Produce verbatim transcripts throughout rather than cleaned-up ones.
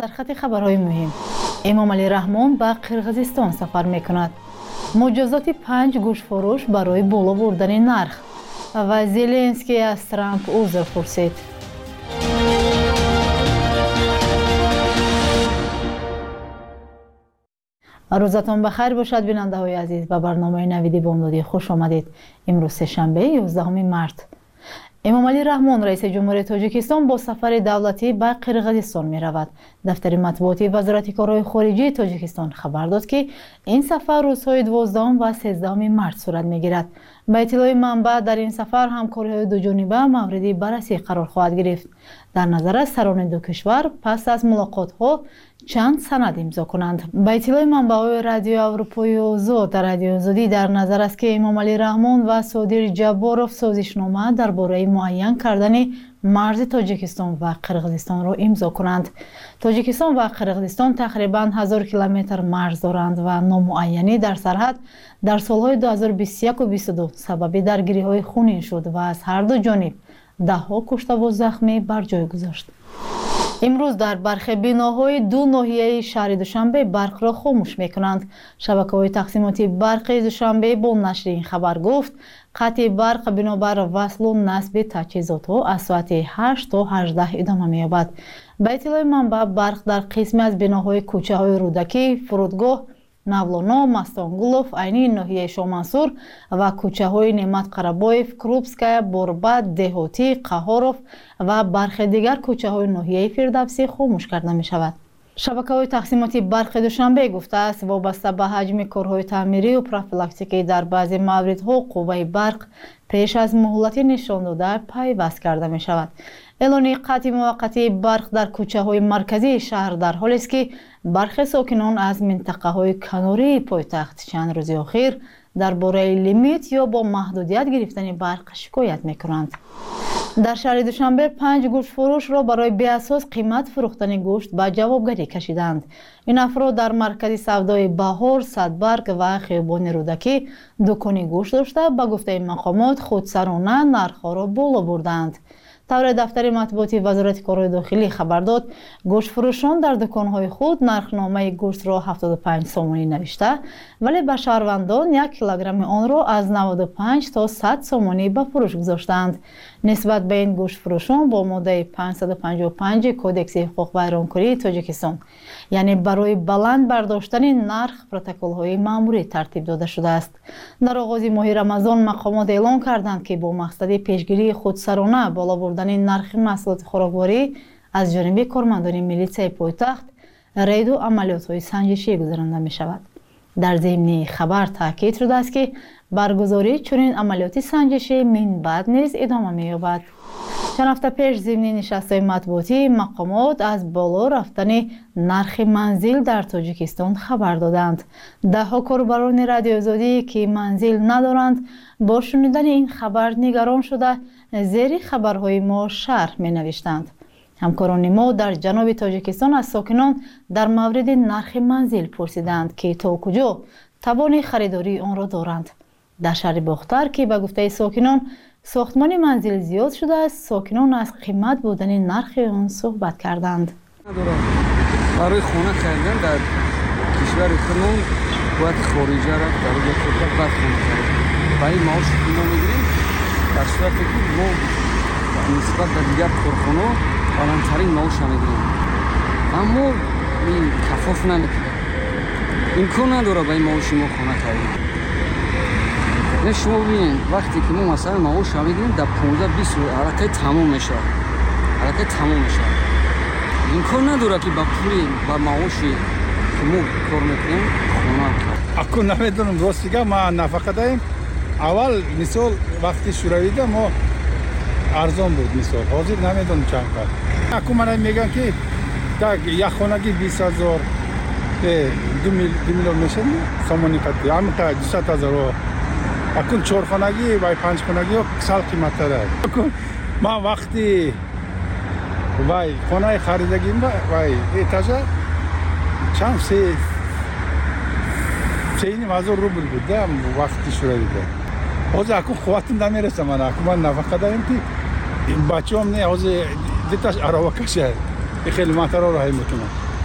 سرخط خبرهای مهم. امام علی رحمان به قرغیزستان سفر میکند. مجازات پنج گوشت فروش برای بالا بردن نرخ و زلنسکی از ترامپ عذر پرسید. روزتان بخیر باشد بیننده های عزیز. به برنامه نویدی بامدادی خوش آمدید. امروز سه‌شنبه یازدهم مارس. امام علی رحمان رئیس جمهوری تاجیکستان با سفر دولتی به قرغیزستان می رود. دفتر مطبوعاتی وزارت کارهای خارجه تاجیکستان خبر داد که این سفر روزهای دوازدهم و سیزدهم مارس صورت می گیرد. به اطلاع منبع در این سفر همکاری‌های دو جانبه موردی بررسی قرار خواهد گرفت. در نظر است سران دو کشور پس از ملاقات‌ها چند سند امضا کنند. به اطلاع منبع‌های رادیو اروپایی آزاد در رادیو آزادی در نظر است که امام علی رحمان و صادر جباروف سازشنامه درباره معین کردن مرز تاجیکستان و قرغیزستان را امضا کنند. تاجیکستان و قرغیزستان تقریباً هزار کیلومتر مرز دارند و نامعینی در سرحد در سالهای دو هزار و بیست و یک و بیست و دو سبب درگیری‌های خونین شد و از هر دو جانب ده‌ها کشته و زخمی بر جای گذاشت. امروز در برخی بناهای دو ناحیه شهر دوشنبه برق را خاموش می‌کنند. شبکه‌های تقسیماتی برق دوشنبه با نشر این خبر گفت قطع برق بنابر وصل و نصب تجهیزات‌ها از ساعت هشت تا هجده ادامه می‌یابد. به اطلاع منبع برق در قسمی از بناهای کوچه‌های رودکی، فرودگاه Mavlono, Mastangulov, عینی ناحیه شامنصور و کوچه‌های نعمت قربایف، کروبسکaya، بوربات، دهوتی، قهاروف و برخی دیگر کوچه‌های ناحیه فردوسی خاموش کرده می‌شود. شبکه‌های تقسیماتی برق دوشنبه گفته است وابسته به حجم کارهای تعمیری و پروفیلاکتیکی در بعضی مواردها قوه برق پیش از مهلتی نشان داده پیوست کرده می‌شود. اعلان قطع موقتی برق در کوچه‌های مرکزی شهر در حالی است که برخی ساکنان از منطقه‌های کناری پایتخت چند روز اخیر درباره لیمیت یا با محدودیت گرفتن برق شکایت می‌کنند. در شهر دوشنبه پنج گوشت فروش را برای بی‌اساس قیمت فروختن گوشت به جوابگری کشیدند. این افراد در مرکز سودای بهار، صدبرگ و خیابان رودکی دکان گوشت داشته به گفته مقامات خودسرانه نرخ‌ها را بالا بردند. طور دفتر مطبوعاتی وزارت کارهای داخلی خبر داد گوشت فروشان در دکان‌های خود نرخنامه گوشت را هفتاد و پنج سومانی نوشته ولی به شهروندان یک کیلوگرم آن را از نود و پنج تا صد سومانی به فروش گذاشتند. نسبت به این گوشت فروشان با ماده پانصد و پنجاه و پنج کودکس حقوق ویرانکاری تاجیکستان یعنی برای بلند برداشتن نرخ پروتکل‌های مأموری ترتیب داده شده است. در آغاز ماه رمضان مقامات اعلام کردند که با مقصد پیشگیری خودسرانه بالا بردن نرخ محصولات خوراکواری از جانب کارمندان میلیسیای پایتخت رید و عملیات‌های سنجشی گذرانده می‌شود. در ضمن خبر تاکید شده است که برگزاری چنین عملیات سنجشی من بعد نیز ادامه می‌یابد. چند هفته پیش ضمن نشست‌های مطبوعاتی مقامات از بالا رفتن نرخ منزل در تاجیکستان خبر دادند. ده‌ها کاربران رادیو آزادی که منزل ندارند با شنیدن این خبر نگران شده زیر خبرهای ما شرح می‌نوشتند. همکاران ما در جنوب تاجیکستان از ساکنان در مورد نرخ منزل پرسیدند که تا کجا توان خریداری آن را دارند. در شهر باختر که به گفته ساکنان ساختمان منزل زیاد شده است، ساکنان از قیمت بودن نرخ آن صحبت کردند. برای خانه خریدن در کشور خودمون باید خارجی را در یک فرصت بعد خانه خرید. برای معاش که ما میگیریم در صورتی که ما نسبت به دیگر کارخانه بالاترین معاش میگیریم. اما این کفاف نمیکنه. امکان نداره برای معاش ما خانه خرید. نه شما ببینید وقتی که ما مثلا معاش میگیریم در پانزده بیست روز حرکت تمام میشه. حرکت تمام میشه. امکان نداره که با پولی با معاشی که ما کار میکنیم خانه کنیم. اکنون نمیدونم راست دیگه ما نفقه داریم. اول مثال وقتی شوروی ما ارزان بود مثال. حاضر نمیدونم چند قدر. اکنون من میگم که تا یک خانگی بیست هزار دو میلیون میشه سامانی قدری. همین تا دویست هزار. اکنون چهار خانگی و پنج خانگی ها سال قیمت داره. اکنون ما وقتی وای خانه خریدگیم وای ایتاجا چند سه سه نیم هزار روبل بود وقتی شروع دیده. از اکنون خواهتم نمیرسه من اکنون من نفقه داریم که این بچه هم نه از دیتاش عراوه کشه خیلی مطرح را هایی میکنم.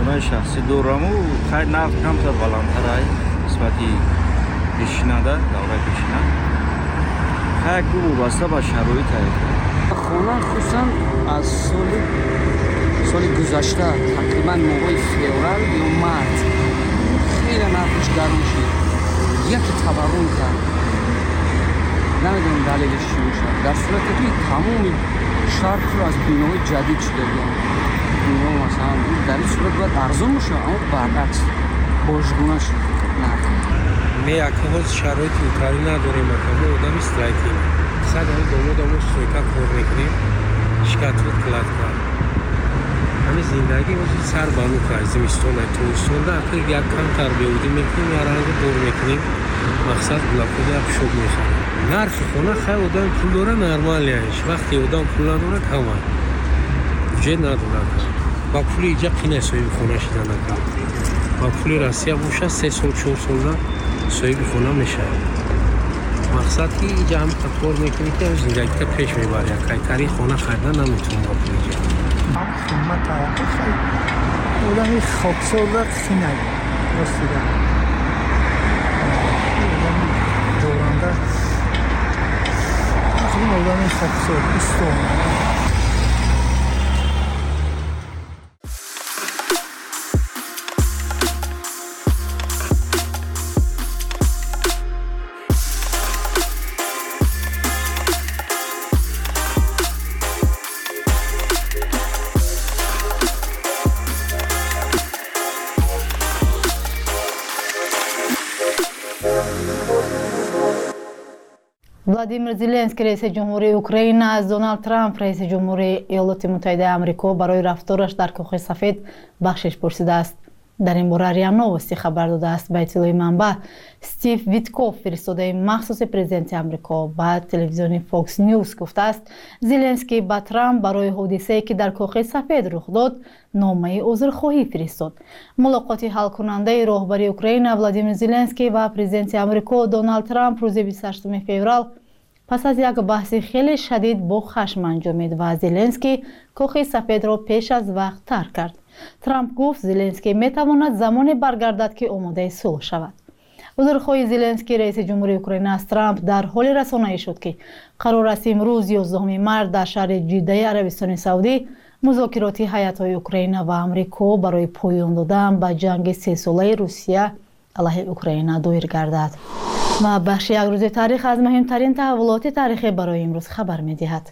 خونه شخصی دارم و خیلی نفت کمتر بلندتر های قسمتی پیشینده دوره پیشینه خیلی خوب وابسته به شرایط هست. خونه خصوصا از سال سال گذشته تقریبا موقع فوریه یا مارس خیلی نفش گرم شد، یکی تورم کرد، نمیدونم دلیلش چی میشه. در صورتی که تمام شهر پر از بیناهای جدید شده بود، بنا مثلا در این صورت باید ارزان میشه، اما برعکس باشگونه شد. نه می اکهاز شرایط کاری نداریم، اما آدم استرایکی صد همه داماد همه سویکا کار میکنیم شکت بود کلاد کرد همه زندگی وجود سر بانو کرد زمستون های توستون در اخیر یک کم تر بیودی میکنیم یا رنگ دور میکنیم مقصد بلاکودی ها شب میخواه نرخ خونه خیلی آدم پول داره نرمال یعنیش وقتی آدم پول نداره کمه جد نداره با پولی اینجا قینه سویب خونه شده نکن با پولی رسیه باشه سه سال چهار سال سویب خونه میشه مقصد که اینجا هم کار میکنی که زندگی که پیش میبری که تاریخ خونه خریدن نمیتونم با پول اینجا خیمت توقع خیلی آدمی خاکسار را خینه رسیده آدمی دورانده خیلی آدمی خاکسار استون владимир зеленский раиси ҷумҳурии украина аз дональд трамп раиси ҷумҳурии иёлоти муттаҳидаи амрико барои рафтораш дар кӯхи сафед бахшиш пурсидааст. дар ин бора риа новости хабар додааст. ба иттилои манбаъ стив витков фиристодаи махсуси президенти амрико ба телевизиони fox news гуфтааст зеленский ба трамп барои ҳодисае ки дар кӯхи сафед рух дод номаи узрхоҳӣ фиристод. мулоқоти ҳалкунандаи роҳбари украина владимир зеленский ва президенти амрико дональд трамп рӯзи бисту ҳаштуми феврал пас аз як баҳси хеле шадид бо хашм анҷомид ва зеленский кӯхи сафедро пеш аз вақт тарк кард. трамп гуфт зеленский метавонад замоне баргардад ки омодаи сулҳ шавад. узрхоҳи зеленский раиси ҷумҳурии украина аз трамп дар ҳоли расонаӣ шуд ки қарор аст имрӯз ёздаҳуми март дар шаҳри ҷиддаи арабистони саудӣ музокироти ҳайатҳои украина ва амрико барои поён додан ба ҷанги сесолаи русия алайҳи украина доир гардад. ва бахши як рӯзи таърих аз муҳимтарин таҳаввулоти таърихӣ барои имрӯз хабар медиҳад.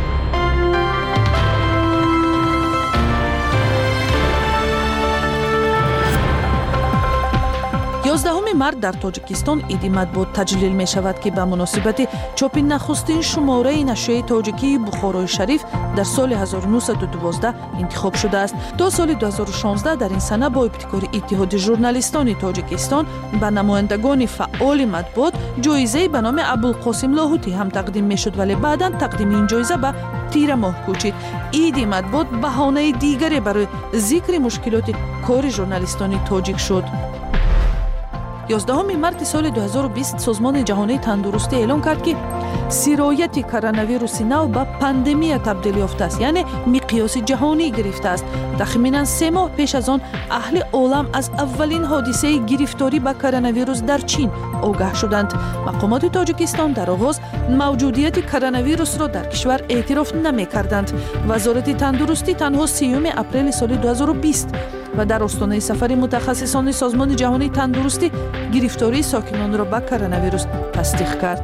ёздаҳуми март дар тоҷикистон иди матбуот таҷлил мешавад ки ба муносибати чопи нахустин шумораи нашрияи тоҷикии бухорои шариф дар соли ҳазору нӯҳсаду дувоздаҳ интихоб шудааст. то соли ду ҳазору шонздаҳ дар ин сана бо ибтикори иттиҳоди журналистони тоҷикистон ба намояндагони фаъоли матбуот ҷоизае ба номи абулқосим лоҳутӣ ҳам тақдим мешуд, вале баъдан тақдими ин ҷоиза ба тира моҳ кӯчид. иди матбуот баҳонаи дигаре барои зикри мушкилоти кори журналистони тоҷик шуд. ёздаҳуми марти соли ду ҳазору бист созмони ҷаҳонии тандурустӣ эълон кард ки сирояти коронавируси нав ба пандемия табдил ёфтааст, яъне миқёси ҷаҳонӣ гирифтааст. тахминан се моҳ пеш аз он аҳли олам аз аввалин ҳодисаи гирифторӣ ба коронавирус дар чин огаҳ шуданд. мақомоти тоҷикистон дар оғоз мавҷудияти коронавирусро дар кишвар эътироф намекарданд. вазорати тандурустӣ танҳо сеюми апрели соли ду ҳазору бист ва дар остонаи сафари мутахассисони созмони ҷаҳонии тандурустӣ гирифтории сокинонро ба коронавирус тасдиқ кард.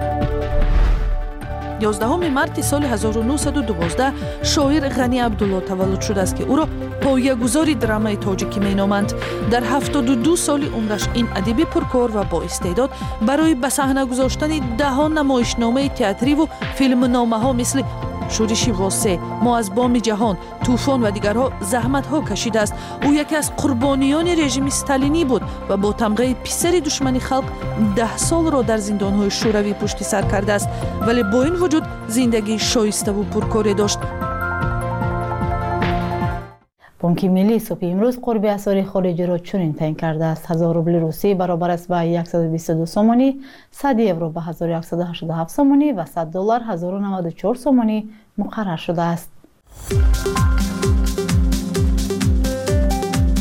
ёздаҳуми марти соли ҳазору нӯҳсаду дувоздаҳ шоир ғани абдулло таваллуд шудааст ки ӯро поягузори драмаи тоҷикӣ меноманд. дар ҳафтоду ду соли умраш ин адиби пуркор ва боистеъдод барои ба саҳна гузоштани даҳо намоишномаи театриву филмномаҳо мисли шӯриши восе, мо аз боми ҷаҳон, тӯфон ва дигарҳо заҳматҳо кашидааст. ӯ яке аз қурбониёни режими сталинӣ буд ва бо тамғаи писари душмани халқ даҳ солро дар зиндонҳои шӯравӣ пушти сар кардааст, вале бо ин вуҷуд зиндагии шоиставу пуркоре дошт. бонки миллии субҳи имрӯз қурби асъори хориҷиро чунин таъин кардааст. ҳазор рубли русӣ баробар аст ба яксаду бисту ду сомонӣ, сад евро ба ҳазору яксаду ҳаштоду ҳафт сомонӣ ва сад доллар ҳазору наваду чор сомонӣ муқаррар шудааст.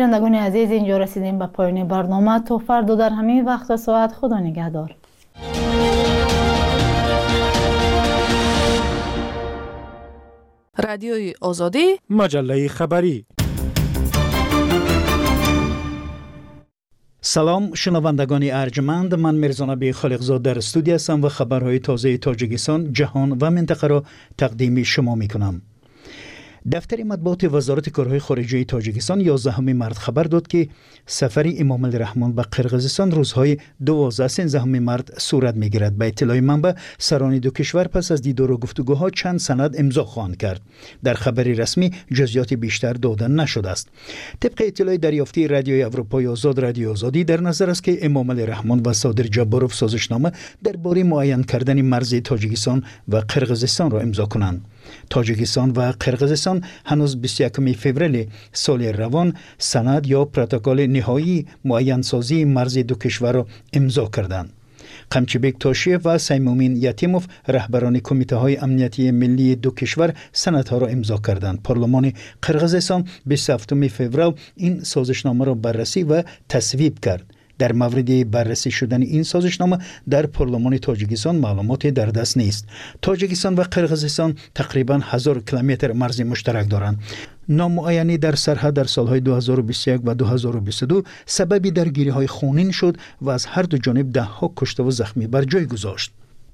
بینندگان عزیز، اینجا رسیدیم به پایان برنامه. تا فردا در همین وقت و ساعت خدا نگهدار. رادیوی آزادی، مجله خبری. سلام شنوندگان ارجمند، من میرزا نبی خالقزاد در استودیو هستم و خبرهای تازه تاجیکستان، جهان و منطقه را تقدیم شما میکنم. دفتر مطبوعات وزارت کارهای خارجه تاجیکستان یازدهم مارس خبر داد که سفر امام علی رحمان به قرقیزستان روزهای دوازده سیزدهم مارس صورت میگیرد. به اطلاع منبع، سران دو کشور پس از دیدار و گفتگوها چند سند امضا خواهند کرد. در خبری رسمی جزئیات بیشتر داده نشده است. طبق اطلاع دریافتی رادیوی اروپای آزاد رادیو آزادی، در نظر است که امام علی رحمان و صادر جباروف سازشنامه درباره معین کردن مرز تاجیکستان و قرقیزستان را امضا کنند. تاجیکستان و قرقیزستان هنوز بیست و یکم فوریه سال روان سند یا پروتکل نهایی معین سازی مرز دو کشور را امضا کردند. قمچیبک تاشیف و سیمومین یتیموف رهبران کمیته های امنیتی ملی دو کشور سندها را امضا کردند. پارلمان قرقیزستان بیست و هفتم فوریه این سازشنامه را بررسی و تصویب کرد. در مورد بررسی شدن این سازشنامه در پارلمان تاجیکستان معلوماتی در دست نیست. تاجیکستان و قرقیزستان تقریباً هزار کیلومتر مرز مشترک دارند. نامعینی در سرحد در سالهای دو هزار و بیست و یک و دو هزار و بیست و دو سبب درگیری‌های خونین شد و از هر دو جانب ده‌ها کشته و زخمی بر جای گذاشت.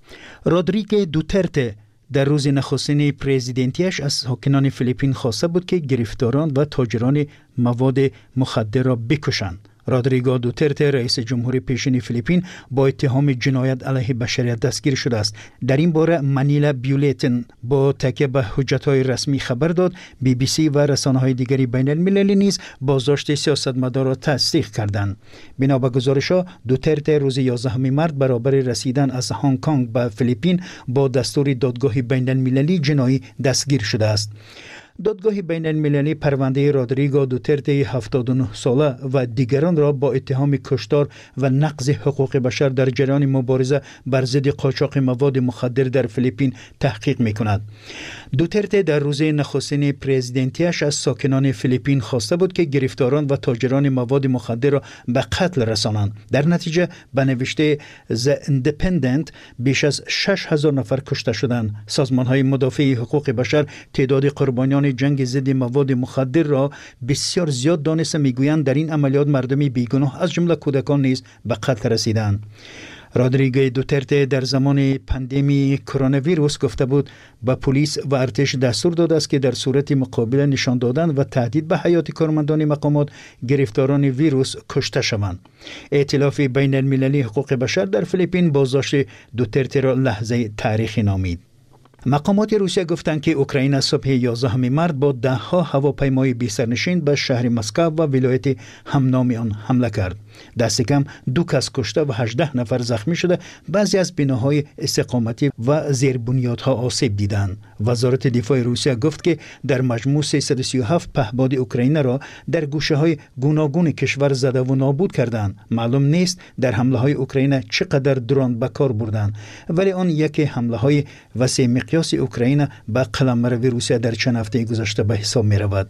رودریگو دوترته در روز نخستین پرزیدنتیش از ساکنان فیلیپین خواسته بود که گرفتاران و تاجران مواد مخدر را بکشند. رودریگو دوترته رئیس جمهور پیشین فیلیپین با اتهام جنایت علیه بشریت دستگیر شده است. در این باره منیلا بیولیتن با تکیه به حجت‌های رسمی خبر داد. بی بی سی و رسانه‌های دیگری بین المللی نیز بازداشت سیاستمدار را تصدیق کردند. بنا به گزارش‌ها، دوترته روز یازدهم مارس برابر رسیدن از هنگ کنگ به فیلیپین با دستور دادگاه بین المللی جنایی دستگیر شده است. دادگاه بین المللی پرونده رودریگو دوترته هفتاد و نه ساله و دیگران را با اتهام کشتار و نقض حقوق بشر در جریان مبارزه بر ضد قاچاق مواد مخدر در فیلیپین تحقیق می‌کند. دوترته در روز نخستین پرزیدنتیش از ساکنان فیلیپین خواسته بود که گرفتاران و تاجران مواد مخدر را به قتل رسانند. در نتیجه به نوشته The Independent بیش از شش هزار نفر کشته شدند. سازمان‌های مدافع حقوق بشر تعداد قربانیان جنگ ضد مواد مخدر را بسیار زیاد دانسته میگویند در این عملیات مردمی بیگناه از جمله کودکان نیز به قتل رسیدند. رودریگو دوترته در زمان پاندمی کرونا ویروس گفته بود به پلیس و ارتش دستور داده است که در صورت مقابله نشان دادن و تهدید به حیات کارمندان مقامات گرفتاران ویروس کشته شوند. ائتلاف بین المللی حقوق بشر در فیلیپین بازداشت دوترته را لحظه تاریخی نامید. مقامات روسیه گفتند که اوکراین صبح یازدهم مارس با ده ها هواپیمای بی سرنشین به شهر مسکو و ولایت همنام آن حمله کرد. دست کم دو کس کشته و هجده نفر زخمی شده. بعضی از بناهای استقامتی و زیربنیادها آسیب دیدند. وزارت دفاع روسیه گفت که در مجموع سیصد و سی و هفت پهپاد اوکراین را در گوشه های گوناگون کشور زده و نابود کردند. معلوم نیست در حمله های اوکراین چقدر درون به کار بردند، ولی آن یک حمله های وسیع مقیاس اوکراین به قلمرو روسیه در چند هفته گذشته به حساب می رود.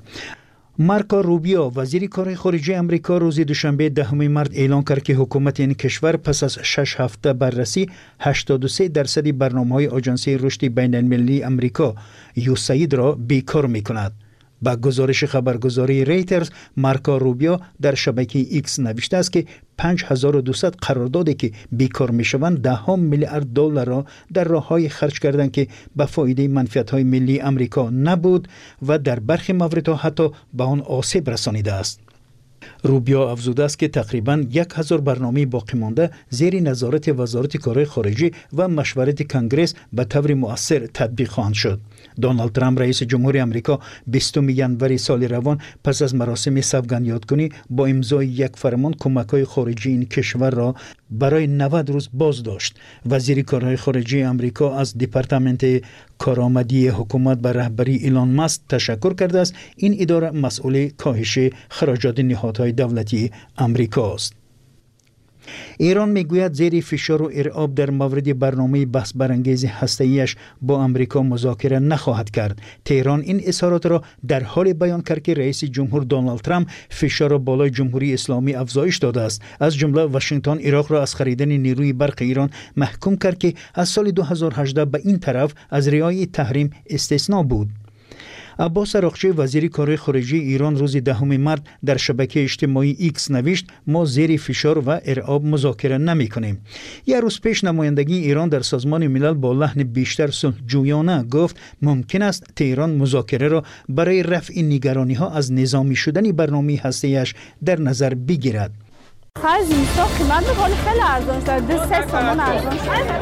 مارکو روبیو وزیر کار خارجه امریکا روز دوشنبه دهم مارس اعلام کرد که حکومت این کشور پس از شش هفته بررسی هشتاد و سه درصد برنامه‌های آژانس رشد بین المللی امریکا یوساید را بیکار می‌کند. با گزارش خبرگزاری ریترز، مارکو روبیو در شبکه ایکس نوشته است که پنج هزار و دویست قراردادی که بیکار میشوند ده ها میلیارد دلار را در راه‌های خرج کردند که به فایده منفعت‌های ملی امریکا نبود و در برخی موردها حتی به آن آسیب رسانیده است. روبیو افزوده است که تقریباً یک هزار برنامه باقی مانده زیر نظارت وزارت کارهای خارجه و مشورت کنگره به طور مؤثر تطبیق خواهند شد. دونالد ترامپ رئیس جمهور آمریکا بیستم ژانویه سال روان پس از مراسم سوگند یادگانی با امضای یک فرمان کمک‌های خارجی این کشور را برای نود روز باز داشت. وزیر کارهای خارجه آمریکا از دپارتمنت کارآمدی حکومت به رهبری ایلان ماسک تشکر کرده است. این اداره مسئول کاهش خراجات نهادهای دولتی آمریکا است. ایران میگوید زیر فشار و ارعاب در مورد برنامه بحث برانگیز هسته‌ایش با امریکا مذاکره نخواهد کرد. تهران این اظهارات را در حال بیان کرد که رئیس جمهور دونالد ترامپ فشار بالای جمهوری اسلامی افزایش داده است. از جمله واشنگتن عراق را از خریدن نیروی برق ایران محکوم کرد که از سال دو هزار و هجده به این طرف از رعایت تحریم استثنا بود. عباس عراقچی وزیر کارهای خارجه ایران روز دهم مارس در شبکه اجتماعی ایکس نوشت ما زیر فشار و ارعاب مذاکره نمی کنیم. یک روز پیش نمایندگی ایران در سازمان ملل با لحن بیشتر صلح‌جویانه گفت ممکن است تهران مذاکره را برای رفع نگرانی ها از نظامی شدن برنامه هسته‌ایش در نظر بگیرد. هر زیستا قیمت بخوری خیلی ارزان شد. دو سه سامان ارزان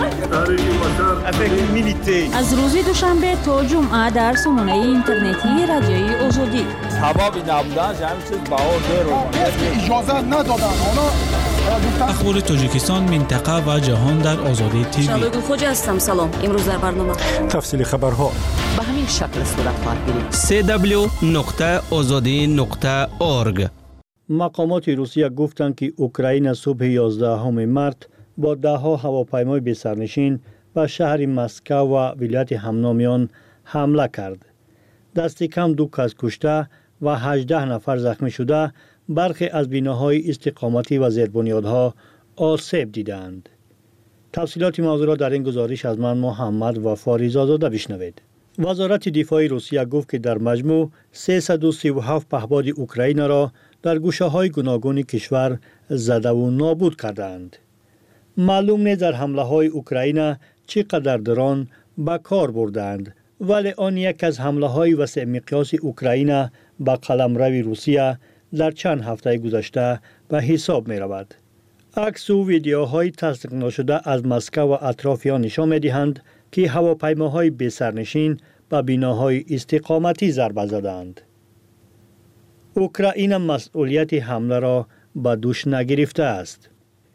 شد. از روز دوشنبه تا جمعه در سامانه اینترنتی رادیوی آزادی. سبابی نبودنش همین چیز بها زیر اجازه ندادن. اخبار تاجیکستان، منطقه و جهان در آزادی تیوی. شبگو خوج هستم. سلام. امروز در برنامه تفصیل خبرها به همین شکل صورت خواهد گرفت. سی دبلیو نقطه آزادی نقطه اورگ. مقامات روسیه گفتند که اوکراین صبح یازدهم مارس با ده ها هواپیمای بی‌سرنشین به شهر مسکو و ولایت همنامیان حمله کرد. دست کم دو کس کشته و هجده نفر زخمی شده، برخی از بناهای استقامتی و زیربنیادها آسیب دیدند. تفصیلات موضوع را در این گزارش از من محمد وفاری زاده بشنوید. وزارت دفاع روسیه گفت که در مجموع سیصد و سی و هفت پهپاد اوکراین را در گوشه‌های گوناگون کشور زده و نابود کردند. معلوم نیست در حمله‌های اوکراین چقدر درون به کار بردند، ولی آن یک از حمله‌های وسیع مقیاس اوکراین به قلمرو روسیه در چند هفته گذشته به حساب می‌رود. عکس و ویدیوهای تصدیق نشده از مسکو و اطراف آن نشان می‌دهند که هواپیماهای بی‌سرنشین به بناهای استقامتی ضربه زدند. اوکراین مسئولیت حمله را به دوش نگرفته است.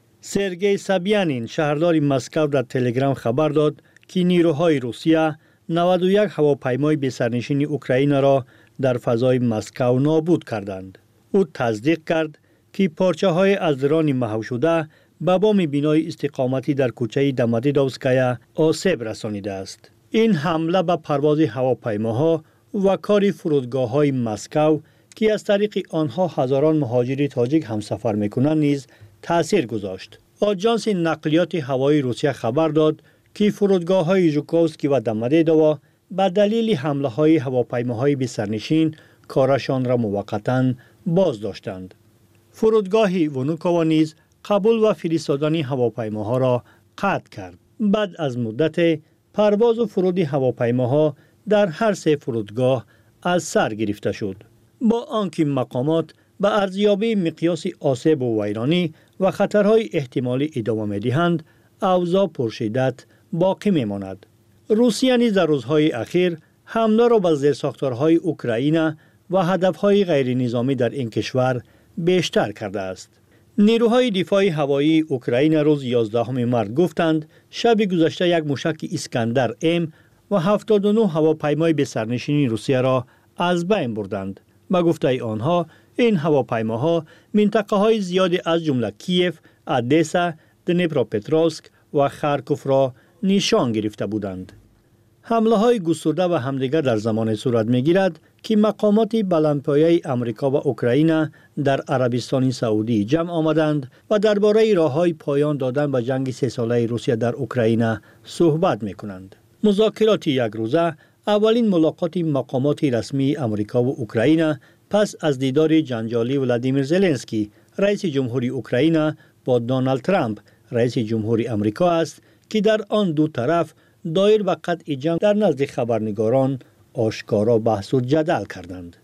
سرگئی سابیانین شهردار مسکو در تلگرام خبر داد که نیروهای روسیه نود و یک هواپیمای بی‌سرنشین اوکراین را در فضای مسکو نابود کردند. او تصدیق کرد که پارچه های از درون محو شده به بام بنای استقامتی در کوچه دمادیدوفسکایا آسیب رسانیده است. این حمله به پرواز هواپیماها و کار فرودگاه های مسکو که از طریق آنها هزاران مهاجر تاجیک همسفر میکنند نیز تأثیر گذاشت. آژانس نقلیات هوایی روسیه خبر داد که فرودگاه های ژوکووسکی و دمادیدوو به دلیل حمله های هواپیماهای بی‌سرنشین کارشان را موقتا باز داشتند. فرودگاه ونوکووا نیز قبول و فرستادن هواپیماها را قطع کرد. بعد از مدت پرواز و فرود هواپیماها در هر سه فرودگاه از سر گرفته شد. با آنکه مقامات به ارزیابی مقیاس آسیب و ویرانی و خطرهای احتمالی ادامه می‌دهند، اوضاع پرشدت باقی می‌ماند. روسیه نیز در روزهای اخیر حمله را به زیرساختارهای اوکراین و هدفهای غیر نظامی در این کشور بیشتر کرده است. نیروهای دفاع هوایی اوکراین روز یازدهم مارس گفتند شب گذشته یک موشک اسکندر ام و هفتاد و نه هواپیمای بی‌سرنشین روسیه را از بین بردند. به گفته آنها این هواپیماها منطقه های زیادی از جمله کیف، ادسا، دنیپروپتروسک و خارکوف را نشان گرفته بودند. حمله های گسترده و همدیگر در زمان صورت می گیرد که مقامات بلندپایه امریکا و اوکراین در عربستان سعودی جمع آمدند و درباره راههای پایان دادن به جنگ سه ساله روسیه در اوکراین صحبت می کنند. مذاکرات یک روزه اولین ملاقات مقامات رسمی امریکا و اوکراین پس از دیدار جنجالی ولادیمیر زلنسکی رئیس جمهوری اوکراین با دونالد ترامپ رئیس جمهوری امریکا است که در آن دو طرف دایر به قطع جنگ در نزد خبرنگاران آشکارا بحث و جدل کردند.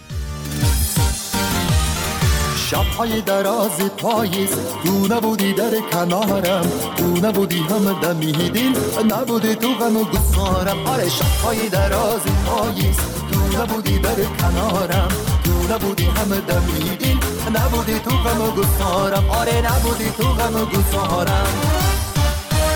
شب‌های دراز پاییز تو نبودی در کنارم، تو نبودی هم دمی دل، نبودی تو غم و گسارم. آره شب‌های دراز پاییز تو نبودی در کنارم، تو نبودی هم دمی دل، نبودی تو غم و گسارم. آره نبودی تو غم و گسارم.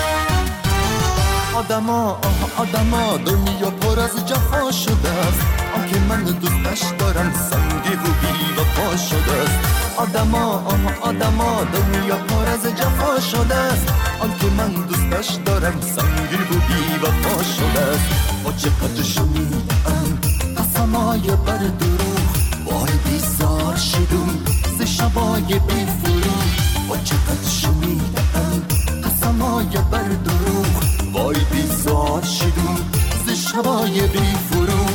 آدما آدما دنیا پر از جفا شده است، آنکه من دوستش دارم سنگی و بی وفا شده است. آدما آها آدما دنیا پر از جفا شده است. آنکه من دوستش دارم سنگی و بی وفا شده است. با چقدر شنیدم قسمای بر دروغ وای بیزار شدم ز شبای بی فروغ. با چقدر شنیدم قسمای بر دروغ وای بیزار شدم ز شبای بی فروغ.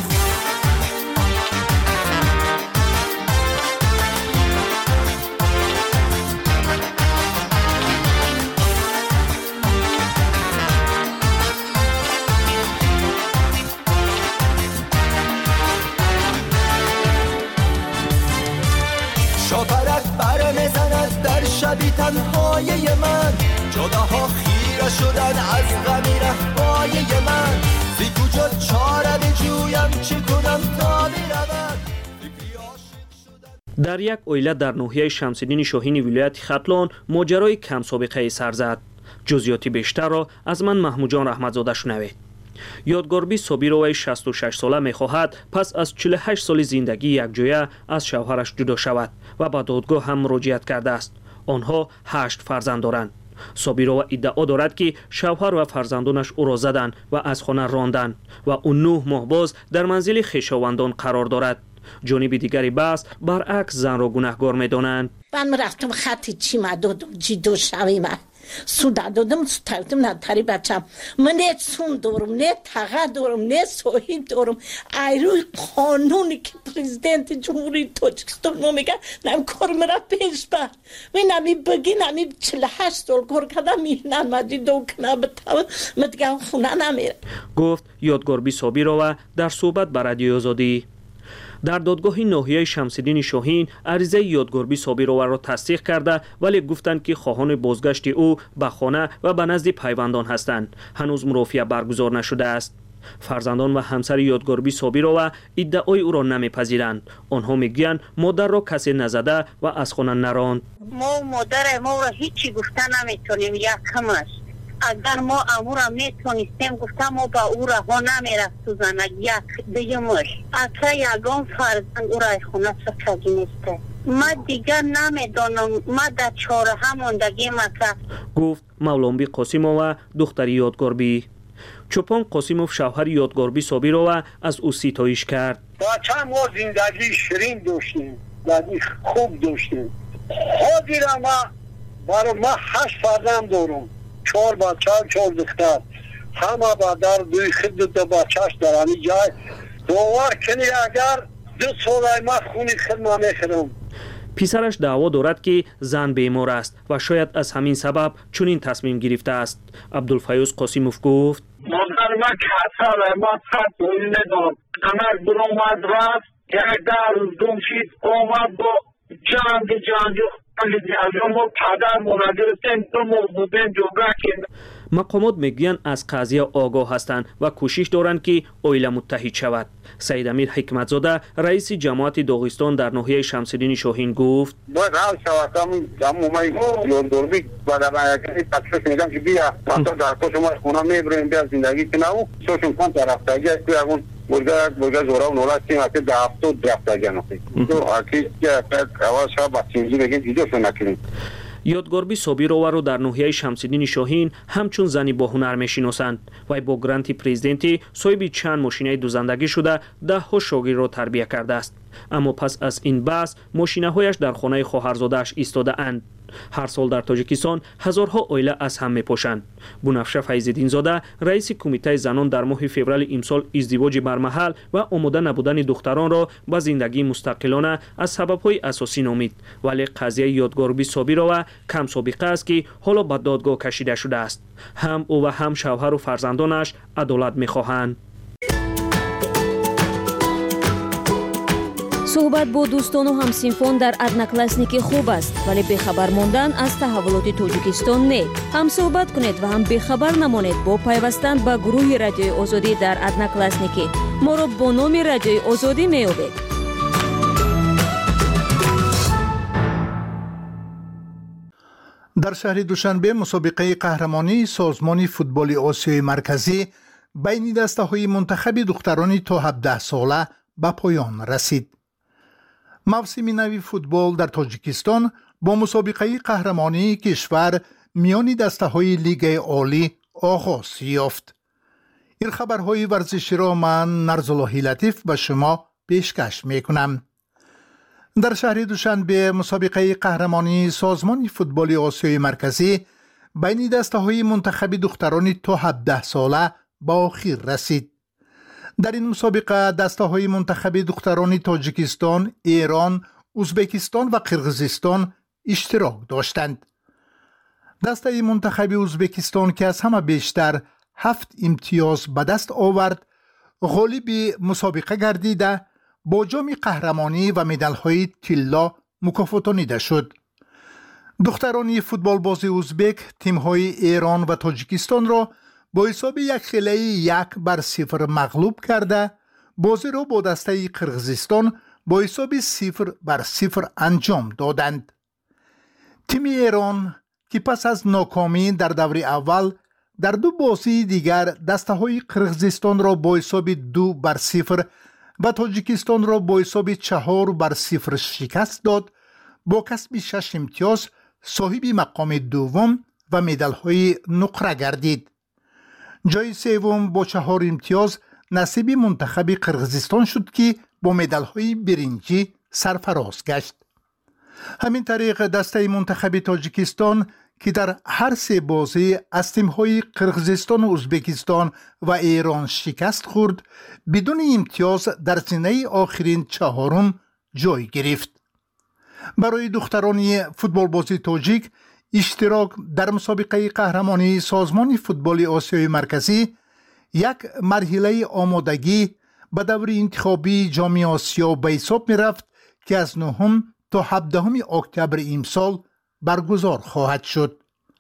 شاپرک بر میزند در شبی تنهای من. جداها خیره شدن از غمی رفای من. زی کجا چاره بجویم چی کنم تا برود. در یک اویله در ناحیه شمس‌الدین شاهین ولایت ختلان ماجرای کم سابقه سر زد. جزئیات بیشتر را از من محمود جان رحمتزاده شنوید. یادگاربی صابیروی شصت و شش ساله می‌خواهد پس از چهل و هشت سال زندگی یکجایه از شوهرش جدا شود و به دادگاه هم مراجعت کرده است. آنها هشت فرزند دارند. صابیرو ادعا دارد که شوهر و فرزندانش او را زدند و از خانه راندند و او نه ماه باز در منزل خویشاوندان قرار دارد. جانب دیگری بحث برعکس زن را گناهکار می‌دانند. من رفتم خط چی مدادم جدو شویم. سون دادم سوتردم نداری بچم. من نه سون دارم نه تقه دارم نه سوهیم دارم. ایروی قانونی که پریزیدنت جمهوری تاجیکستان ما میگه نمی کار مرا پیش بر. و نمی بگی نمی چهل و هشت سال کار کردم میهنم مدی دو کنه بتاون مدگم خونه نمیره. گفت یادگاربی صابیرو در صحبت بر رادیو آزادی. در دادگاه ناحیه شمس‌الدین شاهین عریضه یادگاربی صابیرو را تصدیق کرده ولی گفتند که خواهان بازگشت او به خانه و به نزد پیوندان هستند. هنوز مرافعه برگزار نشده است. فرزندان و همسر یادگاربی صابیرو ادعای او را نمیپذیرند. آنها میگویند مادر را کسی نزده و از خانه نراند. ما مادر ما را هیچی گفته نمیتونیم. یکمش اگر ما امورا میتونستیم گفتم ما با او رها نمیرفت تو زنگ. یک دیگمش اکا یگان فرزند او را خونه سکگی نیسته. ما دیگر نمیدانم. ما در چاره هم ماندگی مکه. گفت مولانبی قاسیموف دختری یادگاربی. چوپان قاسیموف شوهر یادگاربی صابیرو از او ستایش کرد. بچه ما زندگی شیرین داشتیم. زندگی خوب داشتیم. حاضر ما برای ما هشت فرزند دارم. چهار بچه چهار دختر. همه با در دوی خود دو بچهش در همی جای. باور کنی اگر دو سال ما خونی خود ما میخرم. پسرش دعوا دارد که زن بیمار است و شاید از همین سبب چنین تصمیم گرفته است. عبدالفیوز قاسیموف گفت مادر ما کسل ما خط بولی ندارم. امر برامد رفت یک در روز گم شید آمد با جنگ جنگ ما پدر مرگرستیم تو موضوعیم جوگه کنیم. مقامات میگویند از قضیه آگاه هستند و کوشش دارند که اویله متحد شود. سید امیر حکمتزاده رئیس جماعت داغستان در ناحیه شمس‌الدین شاهین گفت باید حال شود همون جمعومه یادگاربی و در نایکنی تکشف میگم که بیا حتی در تو شما خونه میبریم بیا زندگی کنه و سوشون کن طرفتگی است که اون برگه برگه زورا و نولاد سیم اکی ده هفتو درفتگی نخی تو اکی که اول شب بسیمزی بگیم دیده شو نکنیم. یادگاربی صابیرو را در ناحیه شمس‌الدین شاهین همچون زنی با هنر میشناسند. وی با گرانت پرزیدنتی صاحب چند ماشینه دوزندگی شده ده ها شاگرد را تربیت کرده است. اما پس از این بحث ماشینه هایش در خانه خواهرزاده‌اش ایستاده اند. هر سال در تاجیکستان هزارها اویله از هم میپوشند. بنفشه فیض‌الدین زاده رئیس کمیته زنان در ماه فوریه امسال ازدواج برمحل و آماده نبودن دختران را به زندگی مستقلانه از سبب‌های اساسی نامید. ولی قضیه یادگاربی صابیرو کم سابقه است که حالا به دادگاه کشیده شده است. هم او و هم شوهر و فرزندانش عدالت می‌خواهند. صحبت با دوستان و همسینفان در одноклассники خوب است ولی بخبر ماندن از تحولات تاجیکستان نه. هم صحبت کنید و هم بخبر نمانید با پیوستن به گروه رادیوی آزادی در одноклассники. ما را با نام رادیوی آزادی می‌یابید. در شهر دوشنبه مسابقه قهرمانی سازمان فوتبال آسیای مرکزی بین دسته‌های منتخب دختران تا هفده ساله به پایان رسید. موسم نو فوتبال در تاجیکستان با مسابقه قهرمانی کشور میان دسته‌های لیگ عالی آغاز یافت. این خبرهای ورزشی را من نرزاللهی لطیف به شما پیشکش میکنم. در شهر دوشنبه مسابقه قهرمانی سازمان فوتبال آسیای مرکزی بین دسته‌های منتخب دختران تا هفده ساله به آخر رسید. در این مسابقه دسته‌های منتخب دختران تاجیکستان، ایران، ازبکستان و قرقیزستان اشتراک داشتند. دسته منتخب ازبکستان که از همه بیشتر هفت امتیاز به دست آورد، غالب مسابقه گردیده با جام قهرمانی و مدال‌های طلا مکافاتانیده شد. دختران فوتبال باز ازبک تیم‌های ایران و تاجیکستان را با حساب یک خیلی یک بر صفر مغلوب کرده، بازی را با دسته قرقیزستان با حساب صفر بر صفر انجام دادند. تیم ایران که پس از ناکامی در دور اول در دو بازی دیگر دسته های قرقیزستان را با حساب دو بر صفر و تاجیکستان را با حساب چهار بر صفر شکست داد، با کسب شش امتیاز صاحب مقام دوم و مدال های نقره گردید. جای سوم با چهار امتیاز نصیب منتخب قرقیزستان شد که با مدال های برنجی سرفراز گشت. همین طریق دسته منتخب تاجیکستان که در هر سه بازی از تیم‌های قرقیزستان و ازبکستان و ایران شکست خورد، بدون امتیاز در زینه آخرین چهارم جای گرفت. برای دختران فوتبال بازی تاجیک اشتراک در مسابقه قهرمانی سازمان فوتبال آسیای مرکزی یک مرحله آمادگی به دور انتخابی جام آسیا به حساب می رفت که از نهم تا هفدهم اکتبر امسال برگزار خواهد شد.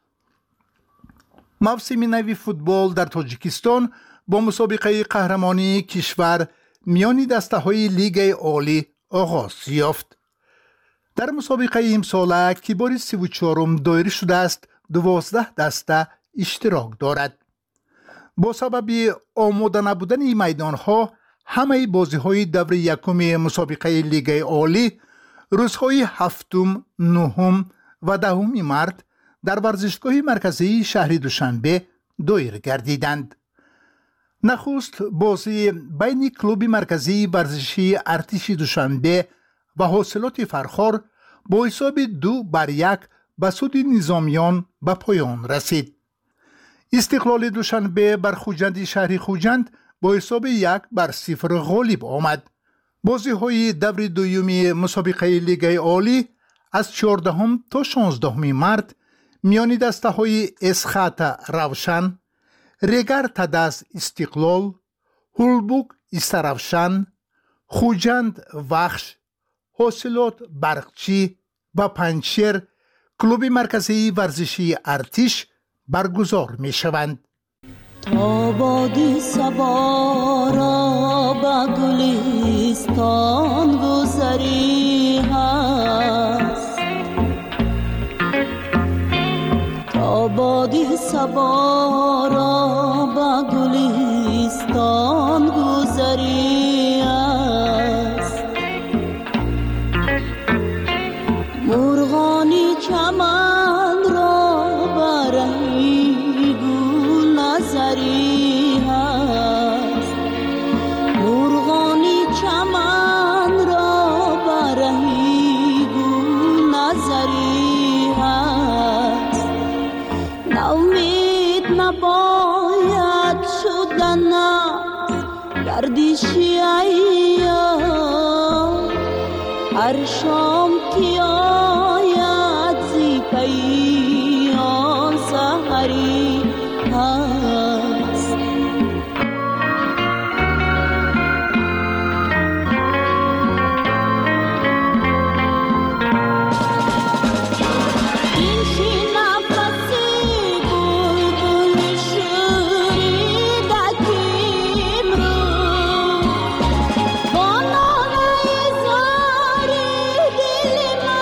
موسم نو فوتبال در تاجیکستان با مسابقه قهرمانی کشور میان دسته های لیگ عالی آغاز یافت. در مسابقه امساله که بار سی و چهارم دایر شده است، دوازده دسته اشتراک دارد. با سبب آماده نبودن این میدان ها، همه بازی های دور یکم مسابقه لیگ عالی روزهای هفتم، نهم و دهم مارس در ورزشگاه مرکزی شهر دوشنبه دایر گردیدند. نخست بازی بین کلوب مرکزی ورزشی ارتش دوشنبه و حاصلات فرخار با حساب دو بر یک به سود نظامیان به پایان رسید. استقلال دوشنبه بر خوجند شهر خوجند با حساب یک بر صفر غالب آمد. بازی های دور دویمی مسابقه لیگ عالی از چهاردهم تا شانزدهم مارس میان دسته های اسخات روشن، رگر تدس استقلال، هولبوک استروشن، خوجند وخش، حاصلات برقچی و پنجشیر کلوب مرکزی ورزشی ارتش برگزار می شوند. تا بادی صبا را به گلستان گذری هست، تا بادی صبا را به گلستان گذری هست، مرغانی چمن را برهی گل نظری هست، مرغانی چمن را برهی گل نظری هست، نومید نباید شدن گردشی ایام، هر شام که آید زی پیان سحری هست. این شی نفسی بلبل شوریدکیم رو با ناله زاری دل من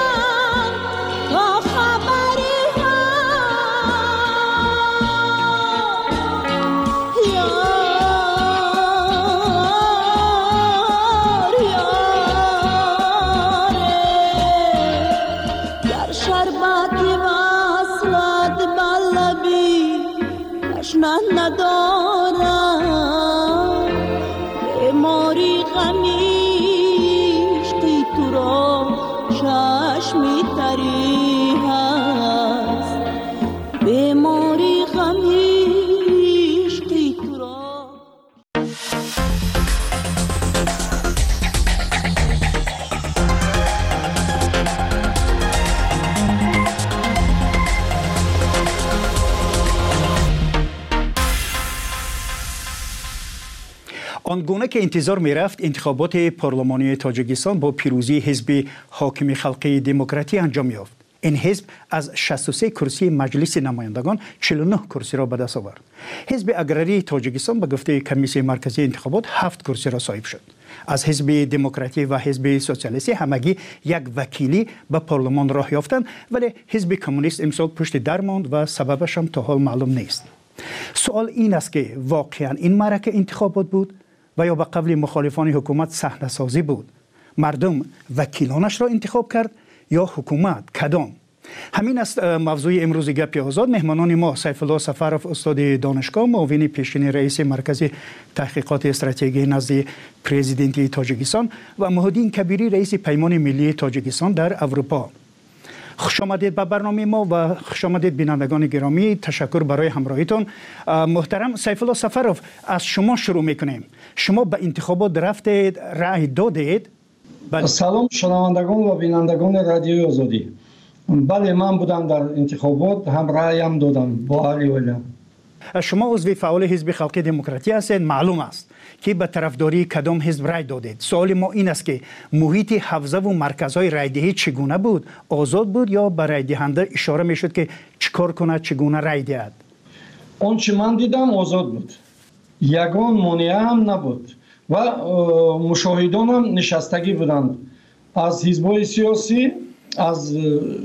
آنگونه که انتظار می رفت انتخابات پارلمانی تاجیکستان با پیروزی حزب حاکم خلقی دموکراتی انجام یافت. این حزب از شصت و سه کرسی مجلس نمایندگان چهل و نه کرسی را به دست آورد. حزب اگراری تاجیکستان به گفته کمیسیون مرکزی انتخابات هفت کرسی را صاحب شد. از حزب دموکراتی و حزب سوسیالیستی همگی یک وکیلی به پارلمان راه یافتند، ولی حزب کمونیست امسال پشت در ماند و سببش هم تا حال معلوم نیست. سوال این است که واقعا این معرکه انتخابات بود و یا به قول مخالفان حکومت صحنه سازی بود؟ مردم وکیلانش را انتخاب کرد یا حکومت؟ کدام؟ همین است موضوع امروز گپ آزاد. مهمانان ما سیف الله سفرов استاد دانشگاه، معاون پیشین رئیس مرکز تحقیقات استراتژی نزد پرزیدنت تاجیکستان و محمدین کبیری رئیس پیمان ملی تاجیکستان در اروپا. خوش آمدید به برنامه ما و خوش آمدید بینندگان گرامی. تشکر برای همراهیتون. محترم سیف الله سفرов، از شما شروع میکنیم. شما به انتخابات رفتید، رأی دادید؟ سلام شنوندگان و بینندگان رادیوی آزادی. بله، من بودم در انتخابات، هم رأیم دادم با علی ولیم. شما عضو فعال حزب خلقی دموکراتی هستید. معلوم است که به طرفداری کدام حزب رأی دادید. سوال ما این است که محیط حوزه و مرکزهای رأیدهی چگونه بود؟ آزاد بود یا به رأی دهنده اشاره میشد که چیکار کنه، چگونه رأی دهد؟ آنچه من دیدم آزاد بود، یگان مانع هم نبود و مشاهدان هم نشستگی بودند از حزب‌های سیاسی، از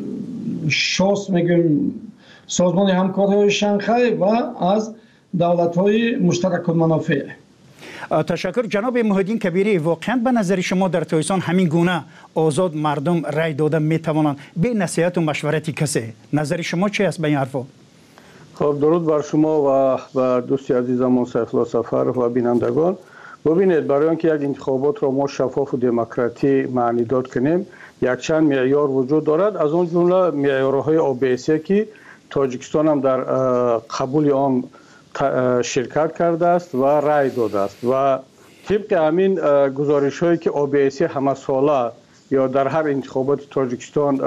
شاس میگیم سازمان همکاری شانگهای و از دولت‌های مشترک المنافع. تشکر. جناب محمدین کبیری، واقعا به نظر شما در تاجیکستان همین گونه آزاد مردم رأی دادن میتوانند به نصیحت و مشورت کسی؟ نظر شما چی است به این حرفا؟ خب درود بر شما و و دوستی عزیزم سیف الله سفرov و بینندگان. ببینید، برای اینکه یک انتخابات را ما شفاف و دموکراتی معنی داد کنیم، یک چند معیار وجود دارد. از اون جمله معیارهای او بی سی که تاجیکستان هم در قبول آن شرکت کرده است و رأی داده است و طبق همین گزارش هایی که او بی سی همه ساله یا در هر انتخابات تاجیکستان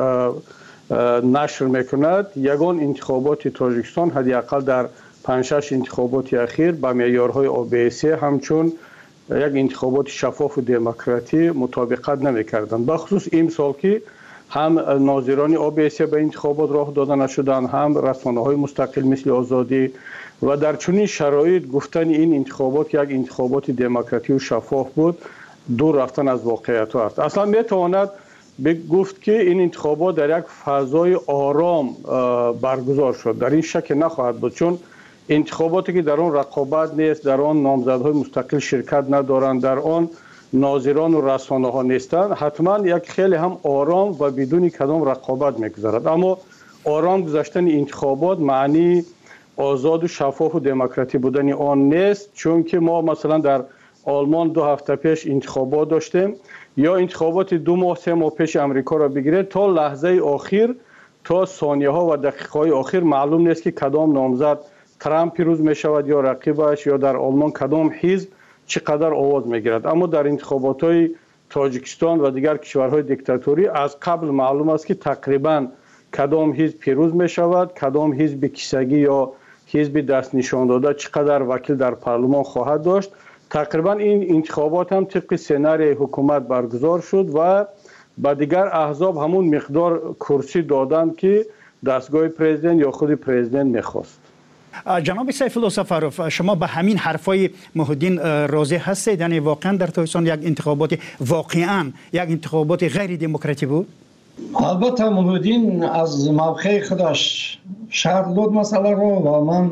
نشر میکند، یگان انتخابات تاجیکستان حداقل در پنج شش انتخابات اخیر با معیارهای او بی سی همچون یک انتخابات شفاف و دموکراتی مطابقت نمیکردند. بخصوص این سال که هم ناظران او بی سی به انتخابات راه داده نشدند، هم رسانه‌های مستقل مثل آزادی و در چنین شرایط گفتن این انتخابات یک انتخابات دموکراتی و شفاف بود دور رفتن از واقعیت است. اصلا میتواند گفت که این انتخابات در یک فضای آرام برگزار شد. در این شک نخواهد بود، چون انتخاباتی که در آن رقابت نیست، در آن نامزدهای مستقل شرکت ندارند، در آن ناظران و رسانه ها نیستند، حتما یک خیلی هم آرام و بدون کدام رقابت میگذرد. اما آرام گذشتن انتخابات معنی آزاد و شفاف و دموکراتی بودن آن نیست، چون که ما مثلا در آلمان دو هفته پیش انتخابات داشتیم، یا انتخابات دو ماه سه ماه پیش امریکا را بگیرید، تا لحظه آخر، تا ثانیه ها و دقیقه های آخر معلوم نیست که کدام نامزد ترامپ پیروز می شود یا رقیبش، یا در آلمان کدام حزب چقدر آواز می گیرد. اما در انتخابات های تاجیکستان و دیگر کشورهای دیکتاتوری از قبل معلوم است که تقریبا کدام حزب پیروز می شود، کدام حزب کیسگی یا حزب دست نشان داده چقدر وکیل در پارلمان خواهد داشت. تقریبا این انتخابات هم طبق سناریوی حکومت برگزار شد و با دیگر احزاب همون مقدار کرسی دادند که دستگاه پرزیدنت یا خود پرزیدنت میخواست. جناب سیف الله سفرov، شما به همین حرفای محمدین راضی هستید؟ یعنی واقعا در تاجیکستان یک انتخابات واقعا یک انتخابات غیر دموکراتی بود؟ البته محمدین از موقع خودش شرح داد مسئله رو و من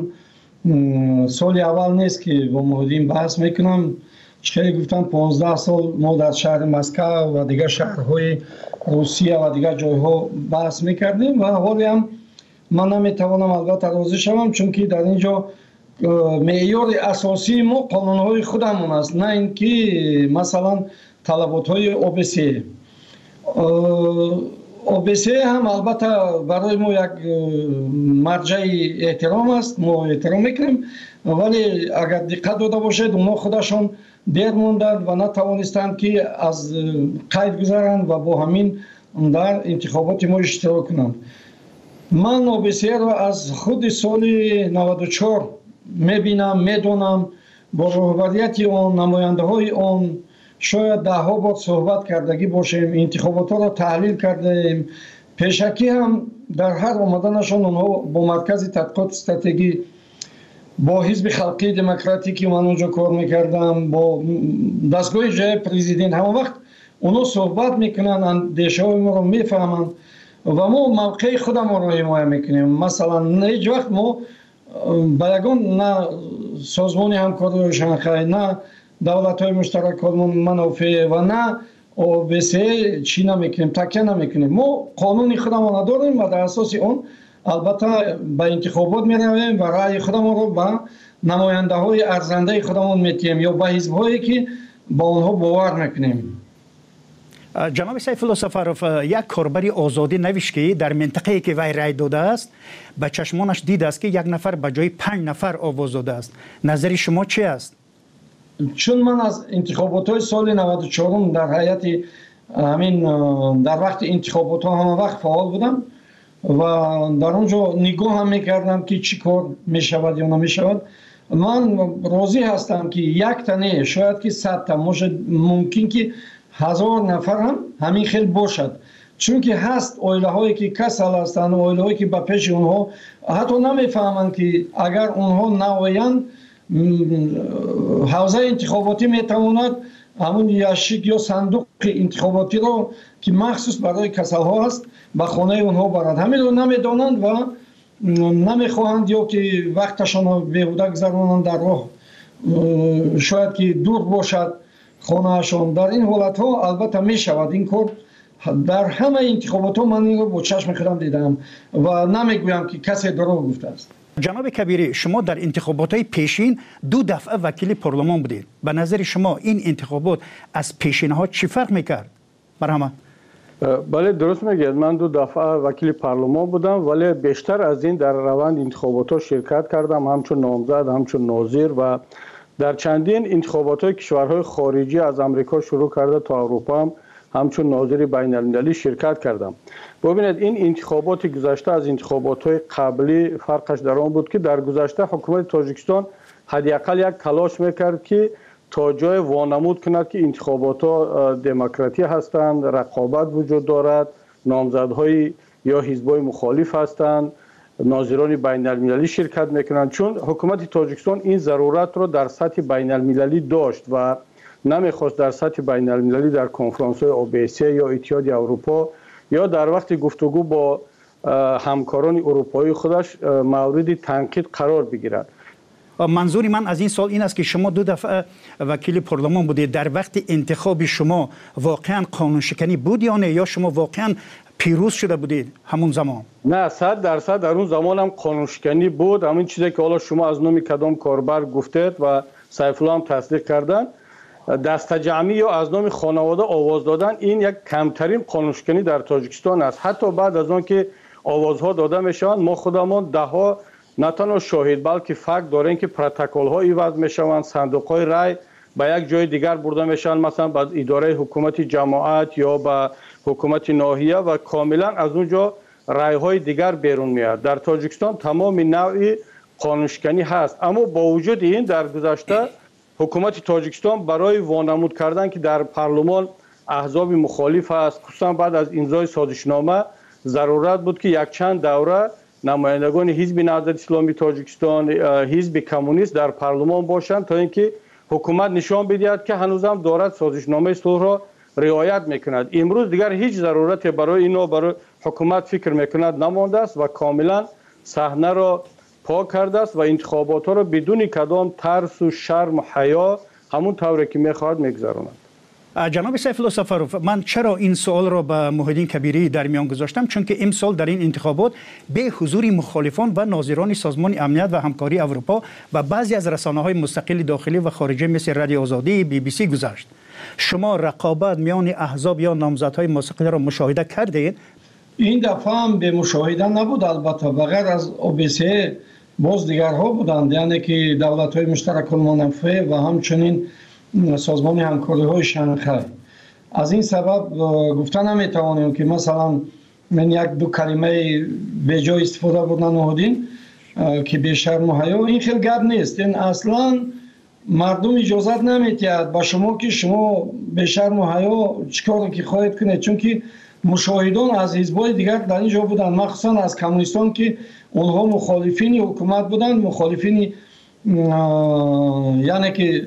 سال اول نیست که با محمدین بحث میکنم. چه گفتم پانزده سال ما در شهر مسکو و دیگر شهرهای روسیه و دیگر جایها بحث میکردیم و حالی هم من نمیتوانم البته راضی شوم، چون که در اینجا معیار اساسی ما قانونهای خودمون است، نه اینکه مثلا طلبات‌های او بی سی. او بی سی هم البته برای ما یک مرجع احترام است، ما احترام میکنیم، ولی اگر دقت داده باشید اونا خودشون دیر موندند و نتوانستند که از قید گذارند و با همین در انتخابات ما اشتراک کنند. من او بی سی را از خود سال نود و چهار میبینم، میدونم با رهبریت آن، نماینده های آن شاید ده ها بار صحبت کردگی باشیم، انتخابات را تحلیل کردیم. پیشکی هم در هر آمدنشان اونها با مرکز تحقیقات استراتژی، با حزب خلقی دموکراتیکی من اونجا کار میکردم، با دستگاه جای پرزیدنت، همه وقت اونها صحبت میکنن، اندیشه های ما رو میفهمن و ما موقع خودم رو حمایت میکنیم. مثلا هیچ وقت ما با یگان نه سازمان همکاری شانگهای، نه دولت های مشترک منافع و نه او بی سی چی نمیکنیم، تکیه نمیکنیم. ما قانون خودمان داریم و در اساس اون البته به انتخابات میرویم و رأی خودمان رو به نماینده های ارزنده خودمان میتیم یا به حزب هایی که با اونها باور میکنیم. جناب سیف الله سفروف، یک کاربری آزادی نوشت که در منطقه‌ای که وی رای داده است به چشمانش دیده است که یک نفر به جای پنج نفر آواز داده است. نظر شما چی است؟ چون من از انتخابات های سال نود و چهار در هیئت همین در وقت انتخابات ها همه وقت فعال بودم و در اونجا نگاه هم میکردم که چی کار میشود یا نمیشود. من راضی هستم که یک تنه شاید که صد تا ممکن که هزار نفر هم همین خیلی باشد، چون که هست اویله هایی که کسل هستند، اویله هایی که به پیش اونها حتی نمیفهمند که اگر اونها نویند حوزه انتخاباتی میتواند همون یاشیک یا صندوق انتخاباتی رو که مخصوص برای کسل ها است به خانه اونها برند. همین رو نمیدانند و نمیخواهند یا که وقتشان رو بیهوده گذرانند در راه، شاید که دور باشد خانهشان. در این حالت ها البته می شود این کار. در همه انتخابات ها من این رو با چشم خودم دیدم و نمیگویم که کسی دروغ گفته است. جناب کبیری، شما در انتخابات های پیشین دو دفعه وکیل پارلمان بودید. به نظر شما این انتخابات از پیشین ها چی فرق میکرد؟ برهمه؟ بله درست میگید، من دو دفعه وکیل پارلمان بودم ولی بیشتر از این در روند انتخابات ها شرکت کردم، همچون نامزد، همچون ناظر و در چندین انتخابات های کشورهای خارجی از امریکا شروع کرده تا اروپا هم همچون ناظر بین المللی شرکت کردم. ببینید این انتخابات گذشته از انتخابات های قبلی فرقش در آن بود که در گذشته حکومت تاجیکستان حداقل یک تلاش میکرد که تا جای وانمود کند که انتخابات ها دموکراتی هستند، رقابت وجود دارد، نامزدهای یا حزبای مخالف هستند، ناظران بین المللی شرکت میکنند. چون حکومت تاجیکستان این ضرورت رو در سطح بین المللی داشت و نمیخواست در سطح بین المللی در کنفرانس های او بی سی یا اتحاد اروپا یا در وقت گفتگو با همکاران اروپایی خودش مورد تنقید قرار بگیرد. منظور من از این سال این است که شما دو دفعه وکیل پارلمان بودید. در وقت انتخاب شما واقعا قانون شکنی بود یا نه، یا شما واقعا پیروز شده بودید همون زمان؟ نه، صد درصد در اون زمان هم قانون شکنی بود. همین چیزی که حالا شما از نام کدام کاربر گفتید و سیف الله هم تصدیق کردن، دسته جمعی یا از نام خانواده آواز دادن این یک کمترین قانون شکنی در تاجیکستان است. حتی بعد از آن که آوازها داده میشوند ما خودمان ده ها نه تنها شاهد بلکه فکت داریم که پروتکل ها ایواز میشوند، صندوق های رای به یک جای دیگر برده میشن، مثلا به اداره حکومت جماعت یا به حکومت ناحیه و کاملا از اونجا رای های دیگر بیرون میاد. در تاجیکستان تمام نوع قانون شکنی هست، اما با وجود این در گذشته حکومت تاجیکستان برای وانمود کردن که در پارلمان احزاب مخالف است، خصوصا بعد از امضای سازشنامه ضرورت بود که یک چند دوره نمایندگان حزب نهضت اسلامی تاجیکستان، حزب کمونیست در پارلمان باشند تا اینکه حکومت نشان بدهد که هنوزم دارد سازشنامه صلح را رعایت میکند. امروز دیگر هیچ ضرورت برای اینو برای حکومت فکر میکند نمانده است و کاملا صحنه را پاک کرده است و انتخابات ها را بدون کدام ترس و شرم و حیا همون طوری که میخواهد میگذراند. جناب سیف الله سفروف، من چرا این سوال را به محیدین کبیری در میان گذاشتم؟ چون که امسال در این انتخابات به حضور مخالفان و ناظران سازمان امنیت و همکاری اروپا و بعضی از رسانه‌های مستقل داخلی و خارجی مثل رادیو آزادی، بی بی سی گذشت. شما رقابت میان احزاب یا نامزدهای مستقل را مشاهده کردید؟ این دفعه هم به مشاهده نبود، البته بغیر از او بی سی باز دیگرها بودند، یعنی که دولت‌های مشترک المنافع و همچنین سازمان همکاری های شانگهای. از این سبب گفتن نمیتوانیم که مثلا من یک دو کلمه به جای استفاده بودن نهادین که به شرم و حیا، این خیلی گپ نیست. این اصلا مردم اجازت نمیتید با شما که شما به شرم و حیا چیکار که خواهید کنید، چون که مشاهدان از حزب‌های دیگر در اینجا بودند، مخصوصا از کمونیستان که اونها مخالفین حکومت بودند، مخالفین یعنی که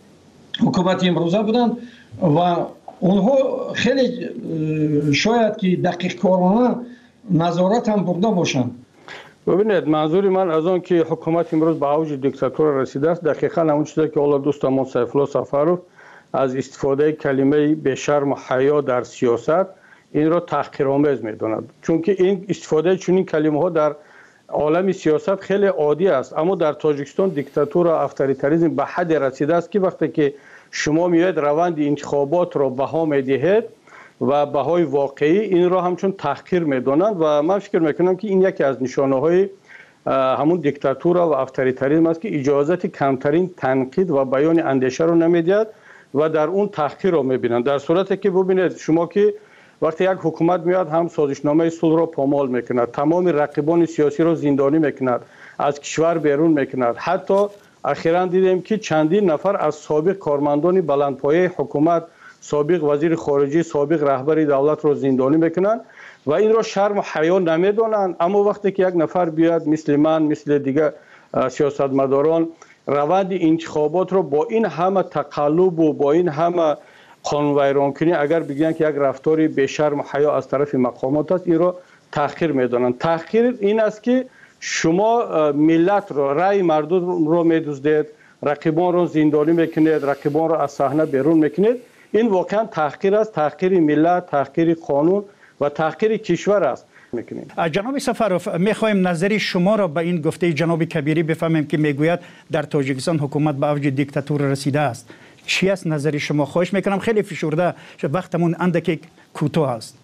حکومت امروزه بودند و اونها خیلی شاید که دقیق کارانه نظارت هم برده باشند. ببینید منظور من از آن که حکومت امروز به اوج دیکتاتور رسیده است دقیقاً همون چیزی که حالا دوستمون سیفالله سفرов از استفاده کلمه به شرم و حیا در سیاست این را تحقیرآمیز می‌داند، چون که این استفاده چنین کلمه‌ها در عالم سیاست خیلی عادی است، اما در تاجیکستان دیکتاتور و اتوریتاریسم به حد رسیده است که وقتی که شما میاید روند انتخابات را بها می‌دهید و بهای واقعی این را همچون تحقیر می‌دانند و من فکر می‌کنم که این یکی از نشانه‌های همون دیکتاتور و اتوریتاریسم است که اجازت کمترین تنقید و بیان اندیشه را نمی‌دهد و در اون تحقیر را می‌بینند. در صورتی که ببینید شما که وقتی یک حکومت میاد هم سازشنامه صلح را پامال میکند، تمام رقیبان سیاسی را زندانی میکند، از کشور بیرون میکند، حتی اخیراً دیدیم که چندین نفر از سابق کارمندان بلندپایه حکومت، سابق وزیر خارجه، سابق رهبر دولت را زندانی میکنند و این را شرم و حیا نمیدانند. اما وقتی که یک نفر بیاد مثل من، مثل دیگر سیاستمداران روند انتخابات را با این همه تقلب و با این همه قانون ویرانکنی اگر بگن که یک رفتاری به شرم و حیا از طرف مقامات است، این را تحقیر میدانند. تحقیر این است که شما ملت را، رأی مردم را میدزدید، رقیبان را زندانی میکنید، رقیبان را از صحنه بیرون میکنید. این واقعا تحقیر است، تحقیر ملت، تحقیر قانون و تحقیر کشور است. جناب سفرов میخوایم نظر شما را به این گفته جناب کبیری بفهمیم که میگوید در تاجیکستان حکومت به اوج دیکتاتور رسیده است. چی است نظر شما؟ خواهش میکنم خیلی فشرده وقتمون اندکی کوتاه است.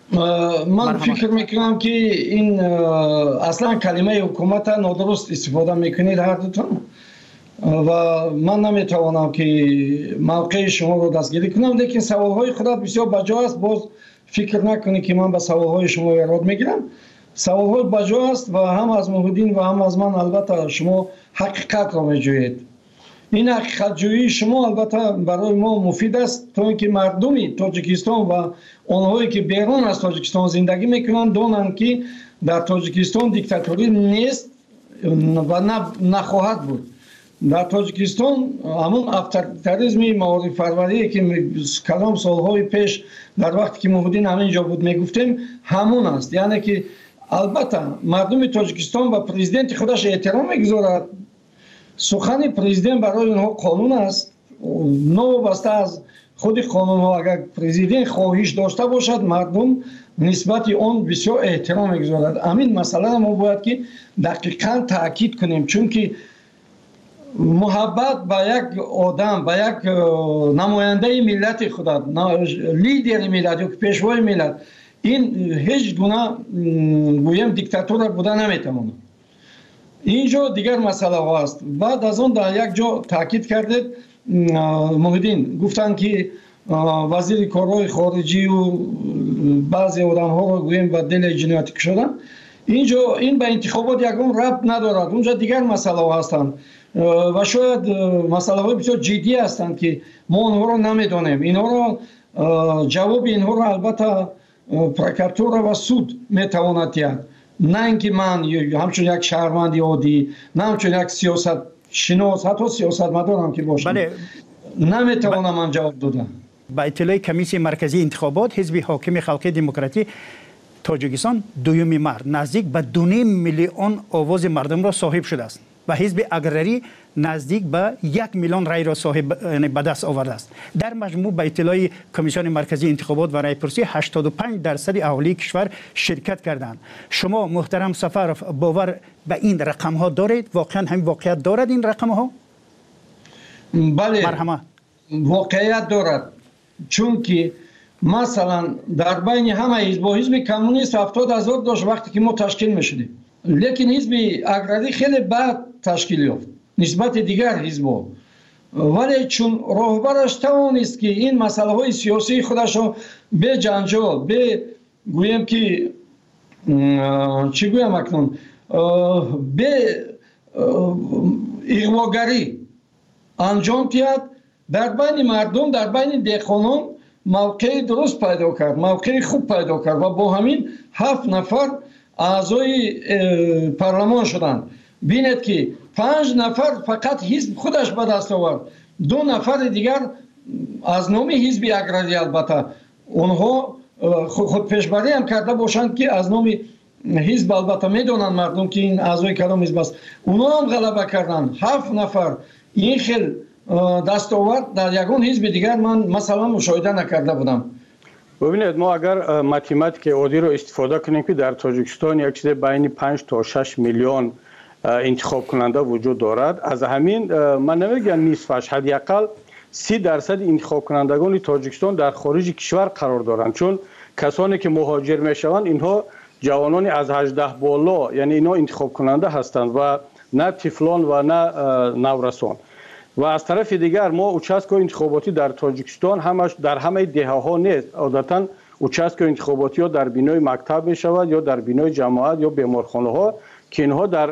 من فکر میکنم که این اصلا کلمه حکومت نادرست استفاده میکنید هر دوتون و من نمیتوانم که موقع شما رو دستگیری کنم، لیکن سوالهای خودت بسیار بجا است. باز فکر نکنید که من به سوالهای شما ایراد میگیرم. سوالهای بجا است و هم از موحدین و هم از من البته شما حقیقت را میجویید. این حقیقت جویی شما البته برای ما مفید است تا اینکه مردمی تاجیکستان و آنهایی که بیرون از تاجیکستان زندگی میکنند دانند که در تاجیکستان دیکتاتوری نیست و نخواهد بود. در تاجیکستان همون اتوریتاریسم معارف پروری که کلام سالهای پیش در وقتی که موحدین همینجا بود میگفتیم همون است. یعنی که البته مردم تاجیکستان و پرزیدنت خودش احترام میگذارد. سخن پرزیدنت برای اونها قانون است، نوابسته از خود قانون ها. اگر پرزیدنت خواهش داشته باشد مردم نسبت آن بسیار احترام میگذارد. همین مسئله ما باید که دقیقاً تاکید کنیم، چون که محبت با یک آدم، با یک نماینده ملت خودت، لیدر ملت یا پیشوای ملت، این هیچ گونه گویم دیکتاتور بوده نمیتواند. اینجا دیگر مسئله ها است. بعد از اون در یک جا تاکید کردید موحدین گفتند که وزیر کارهای خارجی و بعضی آدم ها را گویم به دل جنایتی کشیدن. اینجا این به انتخابات یکم ربط ندارد، اونجا دیگر مسئله ها هستند و شاید مسئله های بسیار جدی هستند که ما اونها را نمیدانیم. اینها را جواب اینها را البته پروکراتور و سود میتواند دهد، نه اینکه من همچون یک شهروند عادی، نه همچون یک سیاست شناس، حتی سیاستمدارم که باشم، بله. نمیتوانم من جواب دادم. با اطلاع کمیسیون مرکزی انتخابات حزب حاکم خلقی دموکراتی تاجیکستان دوم مارس نزدیک به دو نیم میلیون آواز مردم را صاحب شده است و حزب اگرری نزدیک به یک میلیون رای را صاحب یعنی به دست آورده است. در مجموع به اطلاع کمیسیون مرکزی انتخابات و رایپرسی هشتاد و پنج درصد اهالی کشور شرکت کردند. شما محترم سفرов باور به این رقم ها دارید؟ واقعا همین واقعیت دارد این رقم ها؟ بله مرحمت. واقعیت دارد، چون که مثلا در بین همه حزب حزب کمونیست هفتاد هزار داشت وقتی که ما تشکیل میشدیم، لیکن حزب اگرری خیلی بعد تشکیل یافت نسبت دیگر حزب‌ها، ولی چون راهبرش توانست که این مسئله های سیاسی خودش را به جنجال، به گویم که چی گویم اکنون، به اغواگری انجام داد، در بین مردم، در بین دهقانان موقع درست پیدا کرد، موقع خوب پیدا کرد و با همین هفت نفر اعضای پارلمان شدند. بینید که پنج نفر فقط حزب خودش به دست آورد، دو نفر دیگر از نام حزب اگراری، البته اونها خود پیشبری هم کرده باشند که از نام حزب، البته میدونن مردم که این اعضای کدام حزب است، اونها هم غلبه کردند. هفت نفر این خیل دستاورد در یگان حزب دیگر من مثلا مشاهده نکرده بودم. ببینید ما اگر ماتماتیک عادی رو استفاده کنیم که در تاجیکستان یک چیز بین پنج تا شش میلیون انتخاب کننده وجود دارد، از همین من نمیگم نصفش، حداقل سی درصد انتخاب کنندگان تاجیکستان در خارج کشور قرار دارند، چون کسانی که مهاجر میشوند اینها جوانان از هجده بالا، یعنی اینا انتخاب کننده هستند و نه طفلان و نه نورسان. و از طرف دیگر ما اوچسکو انتخاباتی در تاجیکستان همش در همه دهه ها نیست، عادتا اوچسکو انتخاباتی ها در بینای مکتب می شود یا در بینای جماعت یا بیمارخانه ها که اینها در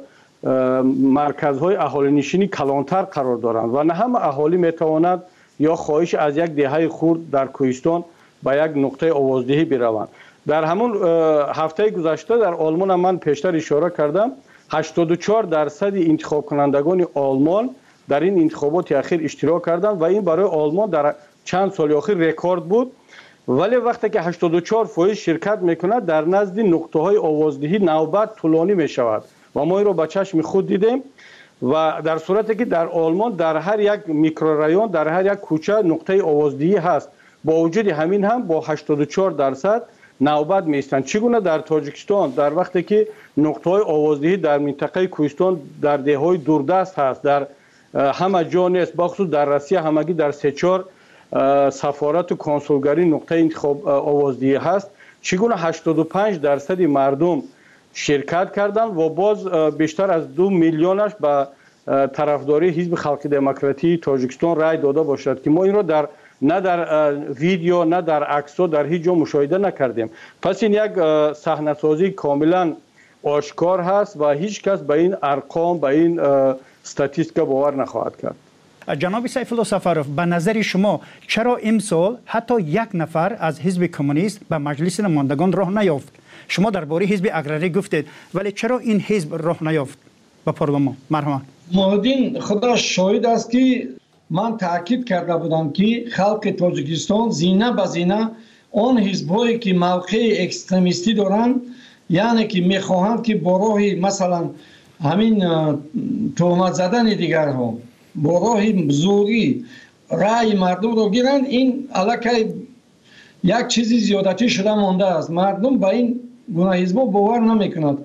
مرکزهای اهالی نشینی کلانتر قرار دارند و نه همه اهالی می تواند یا خواهش از یک دهه خورد در کوهستان به یک نقطه آوازدهی بروند. در همون هفته گذشته در آلمان من پیشتر اشاره کردم، هشتاد و چهار درصد انتخاب کنندگان آلمان در این انتخابات اخیر اشتراک کردند و این برای آلمان در چند سال اخیر رکورد بود. ولی وقتی که هشتاد و چهار فایز شرکت میکند در نزد نقطه های آوازدهی نوبت طولانی می شود و ما این رو با چشم خود دیدیم و در صورتی که در آلمان در هر یک میکرورایون، در هر یک کوچه نقطه آوازدهی هست، با وجود همین هم با هشتاد و چهار درصد نوبت میستند. چگونه در تاجیکستان در وقتی که نقطه های آوازدهی در منطقه کوهستان در دههای دوردست هست، در همه جا نیست، بخصوص در روسیه همگی در سه چهار سفارت و کنسولگری نقطه انتخاب آوازدهی هست، چگونه هشتاد و پنج درصد مردم شرکت کردند و باز بیشتر از دو میلیونش به طرفداری حزب خلق دموکراتی تاجیکستان رای داده باشد که ما این را در نه در ویدیو نه در عکس‌ها در هیچ جا مشاهده نکردیم. پس این یک صحنه‌سازی کاملا آشکار هست و هیچ کس به این ارقام، به این استاتیستیکا باور نخواهد کرد. جناب سیف الله سفرов، به نظر شما چرا امسال حتی یک نفر از حزب کمونیست به مجلس نمایندگان راه نیافت؟ شما درباره حزب اگراری گفتید، ولی چرا این حزب راه نیافت به پارلمان؟ مرحبا. محمدین خدا شاهد است که من تاکید کرده بودم که خلق تاجیکستان زینه به زینه آن حزب‌هایی که موقع اکستریمیستی دارند، یعنی که میخواهند که با راه مثلا همین تهمت زدن دیگرها با راه زوری رای مردم رو گیرند، این علاقه یک چیزی زیادتی شده مانده است. مردم به این گونه حزب‌ها باور نمی‌کنند.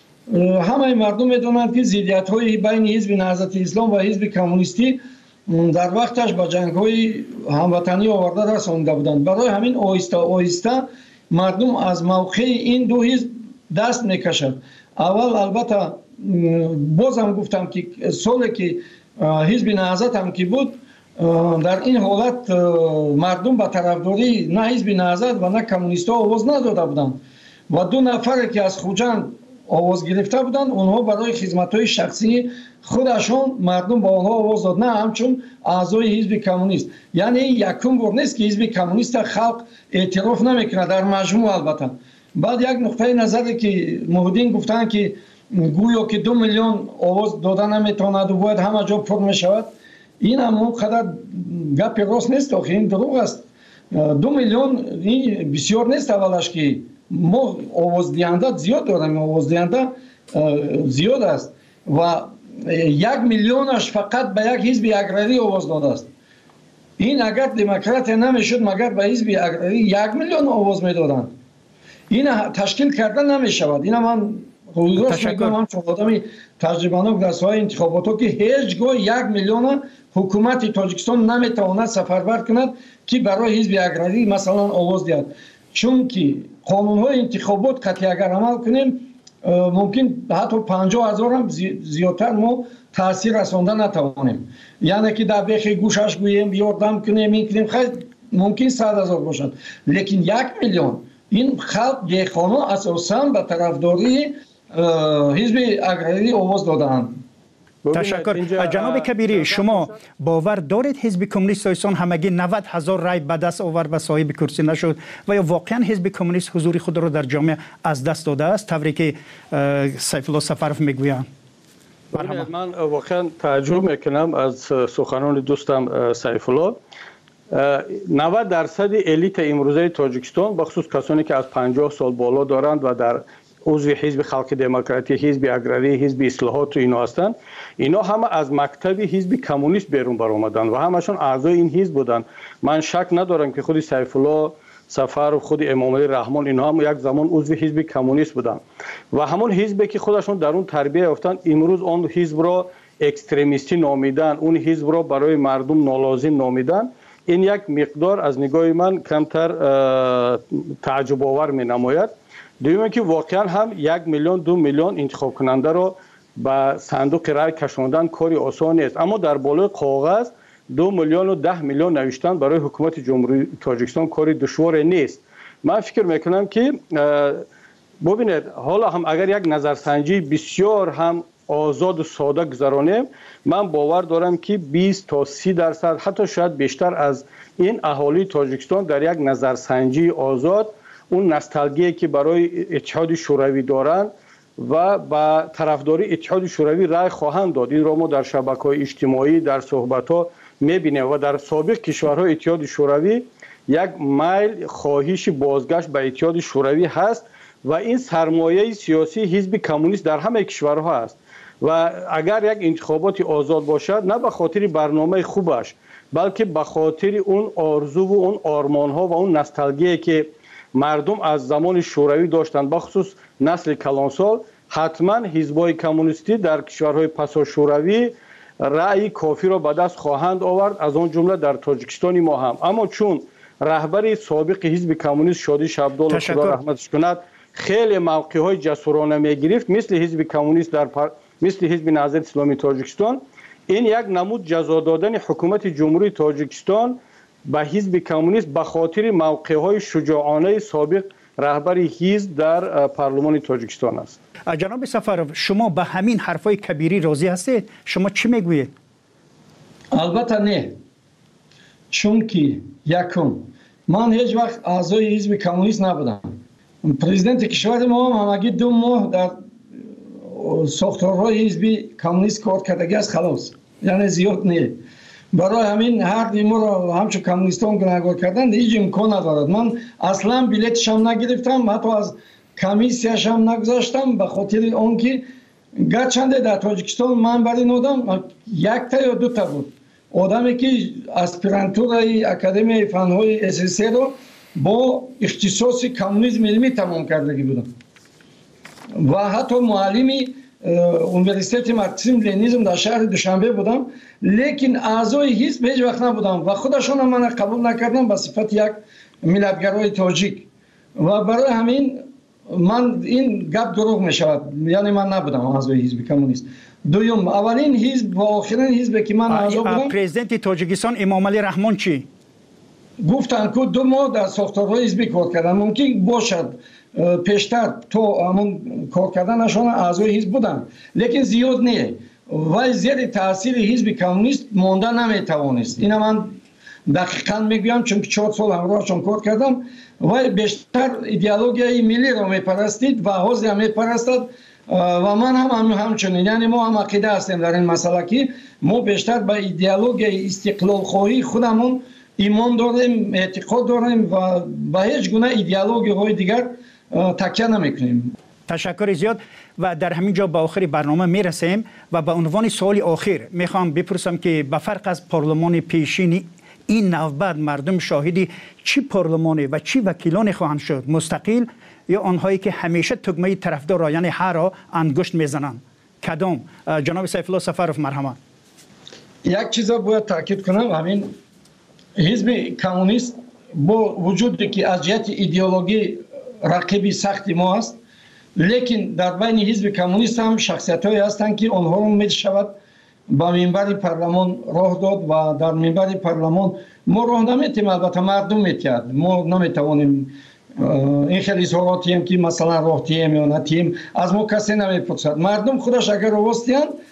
همه مردم می‌دانند که ضدیت‌های بین حزب نهضت اسلام و حزب کمونیستی در وقتش با جنگ‌های هموطنی آورده رسانده بودند. برای همین آهسته آهسته مردم از موقع این دو حزب دست می‌کشند. اول البته بازم گفتم که سالی که حزب نهضت هم که بود، در این حالت مردم به طرفداری نه حزب نهضت و نه کمونیست‌ها آواز نداده بودند و دو نفر که از خوجند آواز گرفته بودند، اونها برای خدمت‌های شخصی خودشون مردم با آنها آواز داد، نه همچون اعضای حزب کمونیست. یعنی یکم بار نیست که حزب کمونیست خلق اعتراف نمیکنه در مجموع. البته بعد یک نقطه نظری که محدین گفتن که گویا که دو میلیون آواز دادن نمیتواند و باید همه جا پر میشود، این هم اونقدر گپ راست نیست، آخه این دروغ است. دو میلیون این بسیار نیست. اولش که ما آواز دهنده زیاد داریم، آواز دهنده زیاد است و یک میلیونش فقط به یک حزب اگراری آواز داده است. این اگر دموکرات نمیشد مگر به حزب اگراری یک میلیون آواز میدادند. این تشکیل کردن نمیشود. این من رویداد میگم هم چون آدمی تجربه‌ناک در ساحه انتخابات که هیچگاه یک میلیون حکومت تاجیکستان نمیتواند سفربر کند که برای حزب اگراری مثلا آواز دهد، چون که قانون‌های انتخابات قطعی اگر عمل کنیم ممکن حتی پنجاه هزار هم زیادتر ما تاثیر رسانده نتوانیم. یعنی که در بیخ گوشش گوییم یاردم کنیم این کنیم خیلی ممکن صد هزار باشد، لیکن یک میلیون این خلق دهقانا اساساً به طرفداری حزب اگراری آواز دادند. تشکر. جناب کبیری، شما باور دارید حزب کمونیست ایران همگی نود هزار رای به دست آورد و صاحب کرسی نشد و یا واقعا حزب کمونیست حضور خود را در جامعه از دست داده است طوری که سیف الله سفرف میگویند؟ من واقعا تعجب میکنم از سخنان دوستم سیف الله. نود درصد الیت امروزه تاجیکستان بخصوص کسانی که از پنجاه سال بالا دارند و در عضو حزب خلق دموکراتی، حزب اگراری، حزب اصلاحات و اینا هستند، اینا همه از مکتب حزب کمونیست بیرون برآمدن و همشون اعضای این حزب بودن. من شک ندارم که خود سیف الله سفر و خود امام علی رحمان اینا هم یک زمان عضو حزب کمونیست بودن و همون حزبی که خودشون در اون تربیت یافتن امروز اون حزب را اکستریمیستی نامیدن، اون حزب را برای مردم نالازم نامیدن. این یک مقدار از نگاه من کمتر تعجب آور می نماید. دوم که واقعا هم یک میلیون دو میلیون انتخاب کننده را به صندوق رای کشاندن کاری آسان نیست، اما در بالای کاغذ دو میلیون و ده میلیون نوشتن برای حکومت جمهوری تاجیکستان کاری دشوار نیست. من فکر میکنم که ببینید حالا هم اگر یک نظرسنجی بسیار هم آزاد و ساده گذرانیم، من باور دارم که بیست تا سی درصد حتی شاید بیشتر از این اهالی تاجیکستان در یک نظرسنجی آزاد اون نوستالژی که برای اتحاد شوروی دارند و با طرفداری اتحاد شوروی رای خواهند داد. این را ما در شبکه‌های اجتماعی در صحبت‌ها می‌بینیم و در سابق کشورهای اتحاد شوروی یک میل خواهش بازگشت به اتحاد شوروی هست و این سرمایه سیاسی حزب کمونیست در همه کشورها است و اگر یک انتخابات آزاد باشد نه به خاطر برنامه خوبش بلکه به خاطر اون آرزو و اون آرمان‌ها و اون نوستالژی که مردم از زمان شوروی داشتند، بخصوص نسل کلانسال، حتما حزب‌های کمونیستی در کشورهای پسا شوروی رأی کافی را به دست خواهند آورد، از آن جمله در تاجیکستان ما هم. اما چون رهبر سابق حزب کمونیست شادی شبدال خدا رحمتش کند خیلی موقع‌های جسورانه می‌گرفت، مثل حزب کمونیست در پر... مثل حزب نهضت اسلامی تاجیکستان، این یک نمود جزا دادن حکومت جمهوری تاجیکستان به حزب کمونیست به خاطر موقع‌های شجاعانه سابق رهبر حزب در پارلمان تاجیکستان است. جناب سفرов شما به همین حرفای کبیری راضی هستید؟ شما چی میگویید؟ البته نه، چون که یکم من هیچ وقت اعضای حزب کمونیست نبودم. پرزیدنت کشور ما هم همگی دو ماه در ساختارهای حزب کمونیست کار کردگی است، خلاص، یعنی زیاد نه. برای همین هر نیمو را همچون کمونیستان گناهکار کردن هیچ امکان ندارد. من اصلا بلیتش هم نگرفتم، حتی از کمیسیاش هم نگذاشتم، به خاطر آنکه گرچنده در تاجیکستان من برای این آدم یک تا یا دو تا بود آدمی که اسپیرانتورای اکادمی فنهای اس اس رو با اختصاص کمونیسم علمی تمام کردگی بودم و حتی معلمی اونیورسیته مارکسیسم لنینیسم در شهر دوشنبه بودم، لیکن اعضای حزب هیچ وقت نبودم و خودشون من قبول نکردم به صفت یک ملتگرای تاجیک و برای همین من این گپ دروغ می شود، یعنی من نبودم اعضای حزب کمونیست. دوم، اولین حزب و آخرین حزب که من اعضا بودم پرزیدنت تاجیکستان امام علی رحمان چی گفتن که دو ماه در ساختارهای حزبی کار کردن، ممکن باشد پیشتر تو همون کار کردنشان اعضای حزب بودن لیکن زیاد نه و زیر تاثیر حزب کمونیست مانده نمیتوانست. اینا من دقیقاً میگویم چون چهار سال همراهشان کار کردم و بیشتر ایدئولوژی ملی را میپرستید و حزب هم میپرستد و من هم همچنین، یعنی ما هم عقیده هستیم در این مسئله که ما بیشتر به ایدئولوژی استقلال خواهی خودمون ایمان داریم، اعتقاد داریم و به هیچ گونه ایدئولوژی های دیگر تکیه نمیکنیم. تشکر زیاد و در همین جا به آخر برنامه میرسیم و به عنوان سوال آخر میخوام بپرسم که به فرق از پارلمان پیشین این نوبت مردم شاهدی چی پارلمانی و چی وکیلان خواهند شد، مستقل یا آنهایی که همیشه تگمه طرفدار را یعنی هر را انگشت میزنند؟ کدام؟ جناب سیف الله سفرov مرحمت. یک چیز باید تاکید کنم، همین حزب کمونیست با وجودی که از جهت ایدئولوژی رقیبی سختی ما است، لیکن در بین حزب کمونیست هم شخصیت هایی هستند که آنها رو می شود با منبر پارلمان راه داد و در منبر پارلمان ما راه نمیتیم، البته مردم میتید، ما نمیتوانیم این خیلی اظهاراتی هم که مثلا راه تیم یا نتیم از ما کسی نمیپرسد، مردم خودش اگر راستیان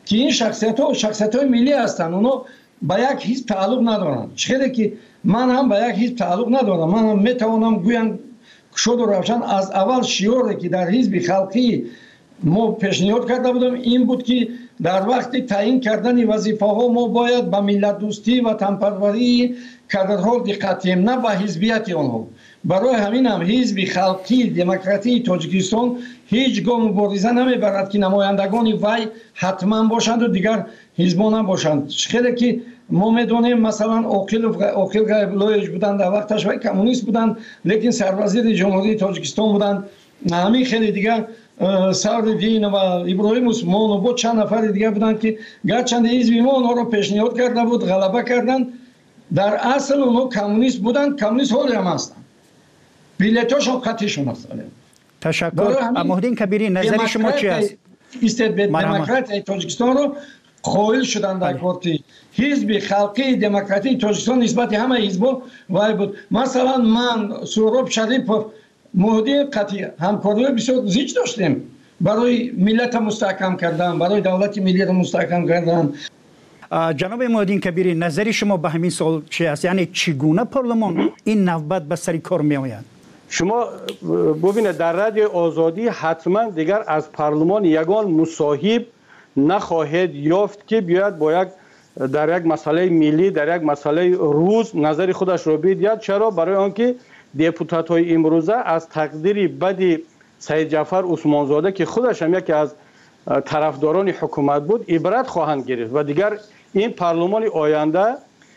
که این شخصیت ها شخصیت های ملی هستند، اونا به یک حزب تعلق ندارند. چقدر که من هم به یک حزب تعلق ندارم، من هم میتوانم گویم شد و روشن از اول شیوری که در حزب خلقی ما پیشنهاد کرده بودم این بود که در وقت تعیین کردن وظیفه ها ما باید به ملت دوستی و وطنپروری کادرها دقت کنیم، نه به حزبیت آنها. برای همین هم حزب خلقی دموکراتی تاجیکستان هیچ گاه مبارزه نمیبرد که نمایندگان وی حتما باشند و دیگر حزبان نباشند. خیلی که ما میدونیم مثلا عاقل عاقل غیب‌الله بودند، در وقتش وی کمونیست بودند لیکن سروزیر جمهوری تاجیکستان بودند. همین خیلی دیگر سعدالدین و ابراهیم عثمان و بود چند نفر دیگر بودند که گرچند حزب ما اونها را پیشنهاد کرده بود غلبه کردند، در اصل اونها کمونیست بودند، کمونیست حالی هم هستند، بیلیتاشون قطعیشون هستند. تشکر. محمدین کبیری نظر شما چی است؟ استبداد دموکراتی تاجیکستان رو قائل شدند در پارتی حزب خلقی دموکراتی تاجیکستان نسبت همه حزب‌ها وای بود. مثلا من سهراب شریفov مهدی قطعی همکاری بسیار زیاد داشتیم برای ملت مستحکم کردن، برای دولت ملی را مستحکم کردن. جناب محمدین کبیری نظر شما به همین سوال چی است؟ یعنی چگونه پارلمان این نوبت به سر کار می آید؟ شما ببینید در رادیو آزادی حتما دیگر از پارلمان یگان مصاحب نخواهد یافت که بیاید با یک در یک مسئله ملی در یک مسئله روز نظر خودش را بدهد. چرا؟ برای آنکه دپوتات های امروزه از تقدیر بد سید جعفر عثمانزاده که خودش هم یکی از طرفداران حکومت بود عبرت خواهند گرفت و دیگر این پارلمان آینده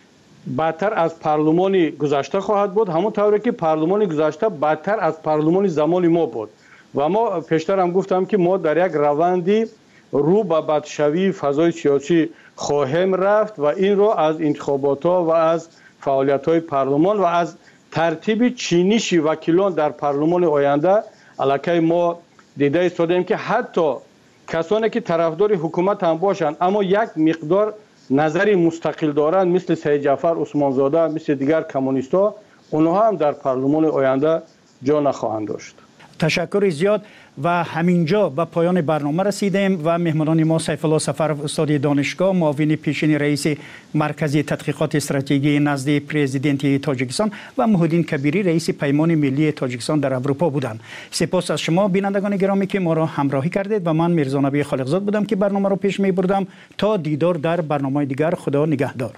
بدتر از پارلمان گذشته خواهد بود، همون طوری که پارلمان گذشته بدتر از پارلمان زمان ما بود. و ما پیشتر هم گفتم که ما در یک روندی رو به بدشوی فضای سیاسی خواهیم رفت و این رو از انتخابات ها و از فعالیت های پارلمان و از ترتیب چینش وکیلان در پارلمان آینده علاکه ما دیده ایستادیم که حتی کسانی که طرفدار حکومت هم باشند اما یک مقدار نظری مستقل دارند مثل سید جعفر عثمانزاده مثل دیگر کمونیست‌ها، اونها هم در پارلمان آینده جا نخواهند داشت. تشکر زیاد. و همینجا به پایان برنامه رسیدیم و مهمانان ما سیف الله سفرов استاد دانشگاه معاون پیشین رئیس مرکز تحقیقات استراتژی نزد پرزیدنت تاجیکستان و محمدین کبیری رئیس پیمان ملی تاجیکستان در اروپا بودند. سپاس از شما بینندگان گرامی که ما را همراهی کردید و من میرزا نبی خالقزاد بودم که برنامه را پیش می بردم. تا دیدار در برنامه دیگر، خدا نگهدار.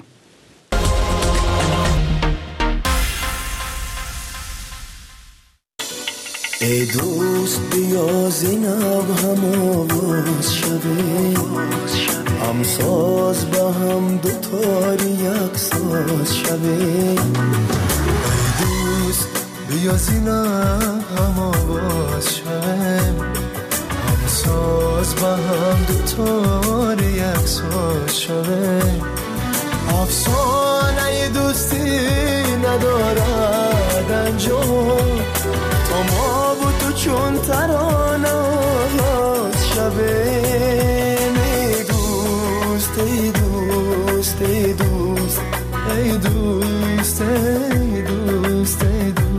ای دوست بیا زینب هم آواز شویم، هم ساز با هم دوتاری یک ساز شویم. ای دوست بیا زینب هم آواز شویم، هم ساز با هم دوتاری یک ساز شویم. افسانه دوستی ندارد انجام، تو ما بود تو چون ترانه آواز شویم. ای دوست ای دوست ای دوست ای دوست ای دوست ای دوست.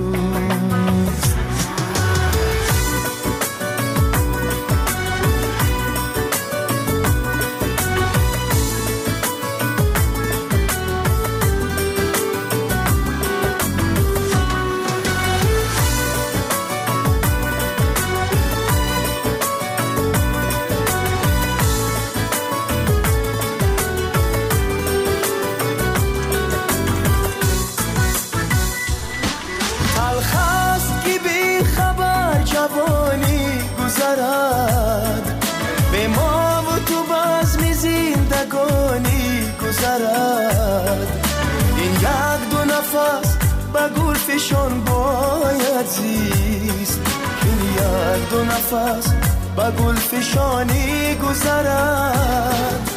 به ما و تو بزم زندگانی گذرد. این یک دو نفس به گل فشان باید زیست، این یک دو نفس به گل فشانی گذرد.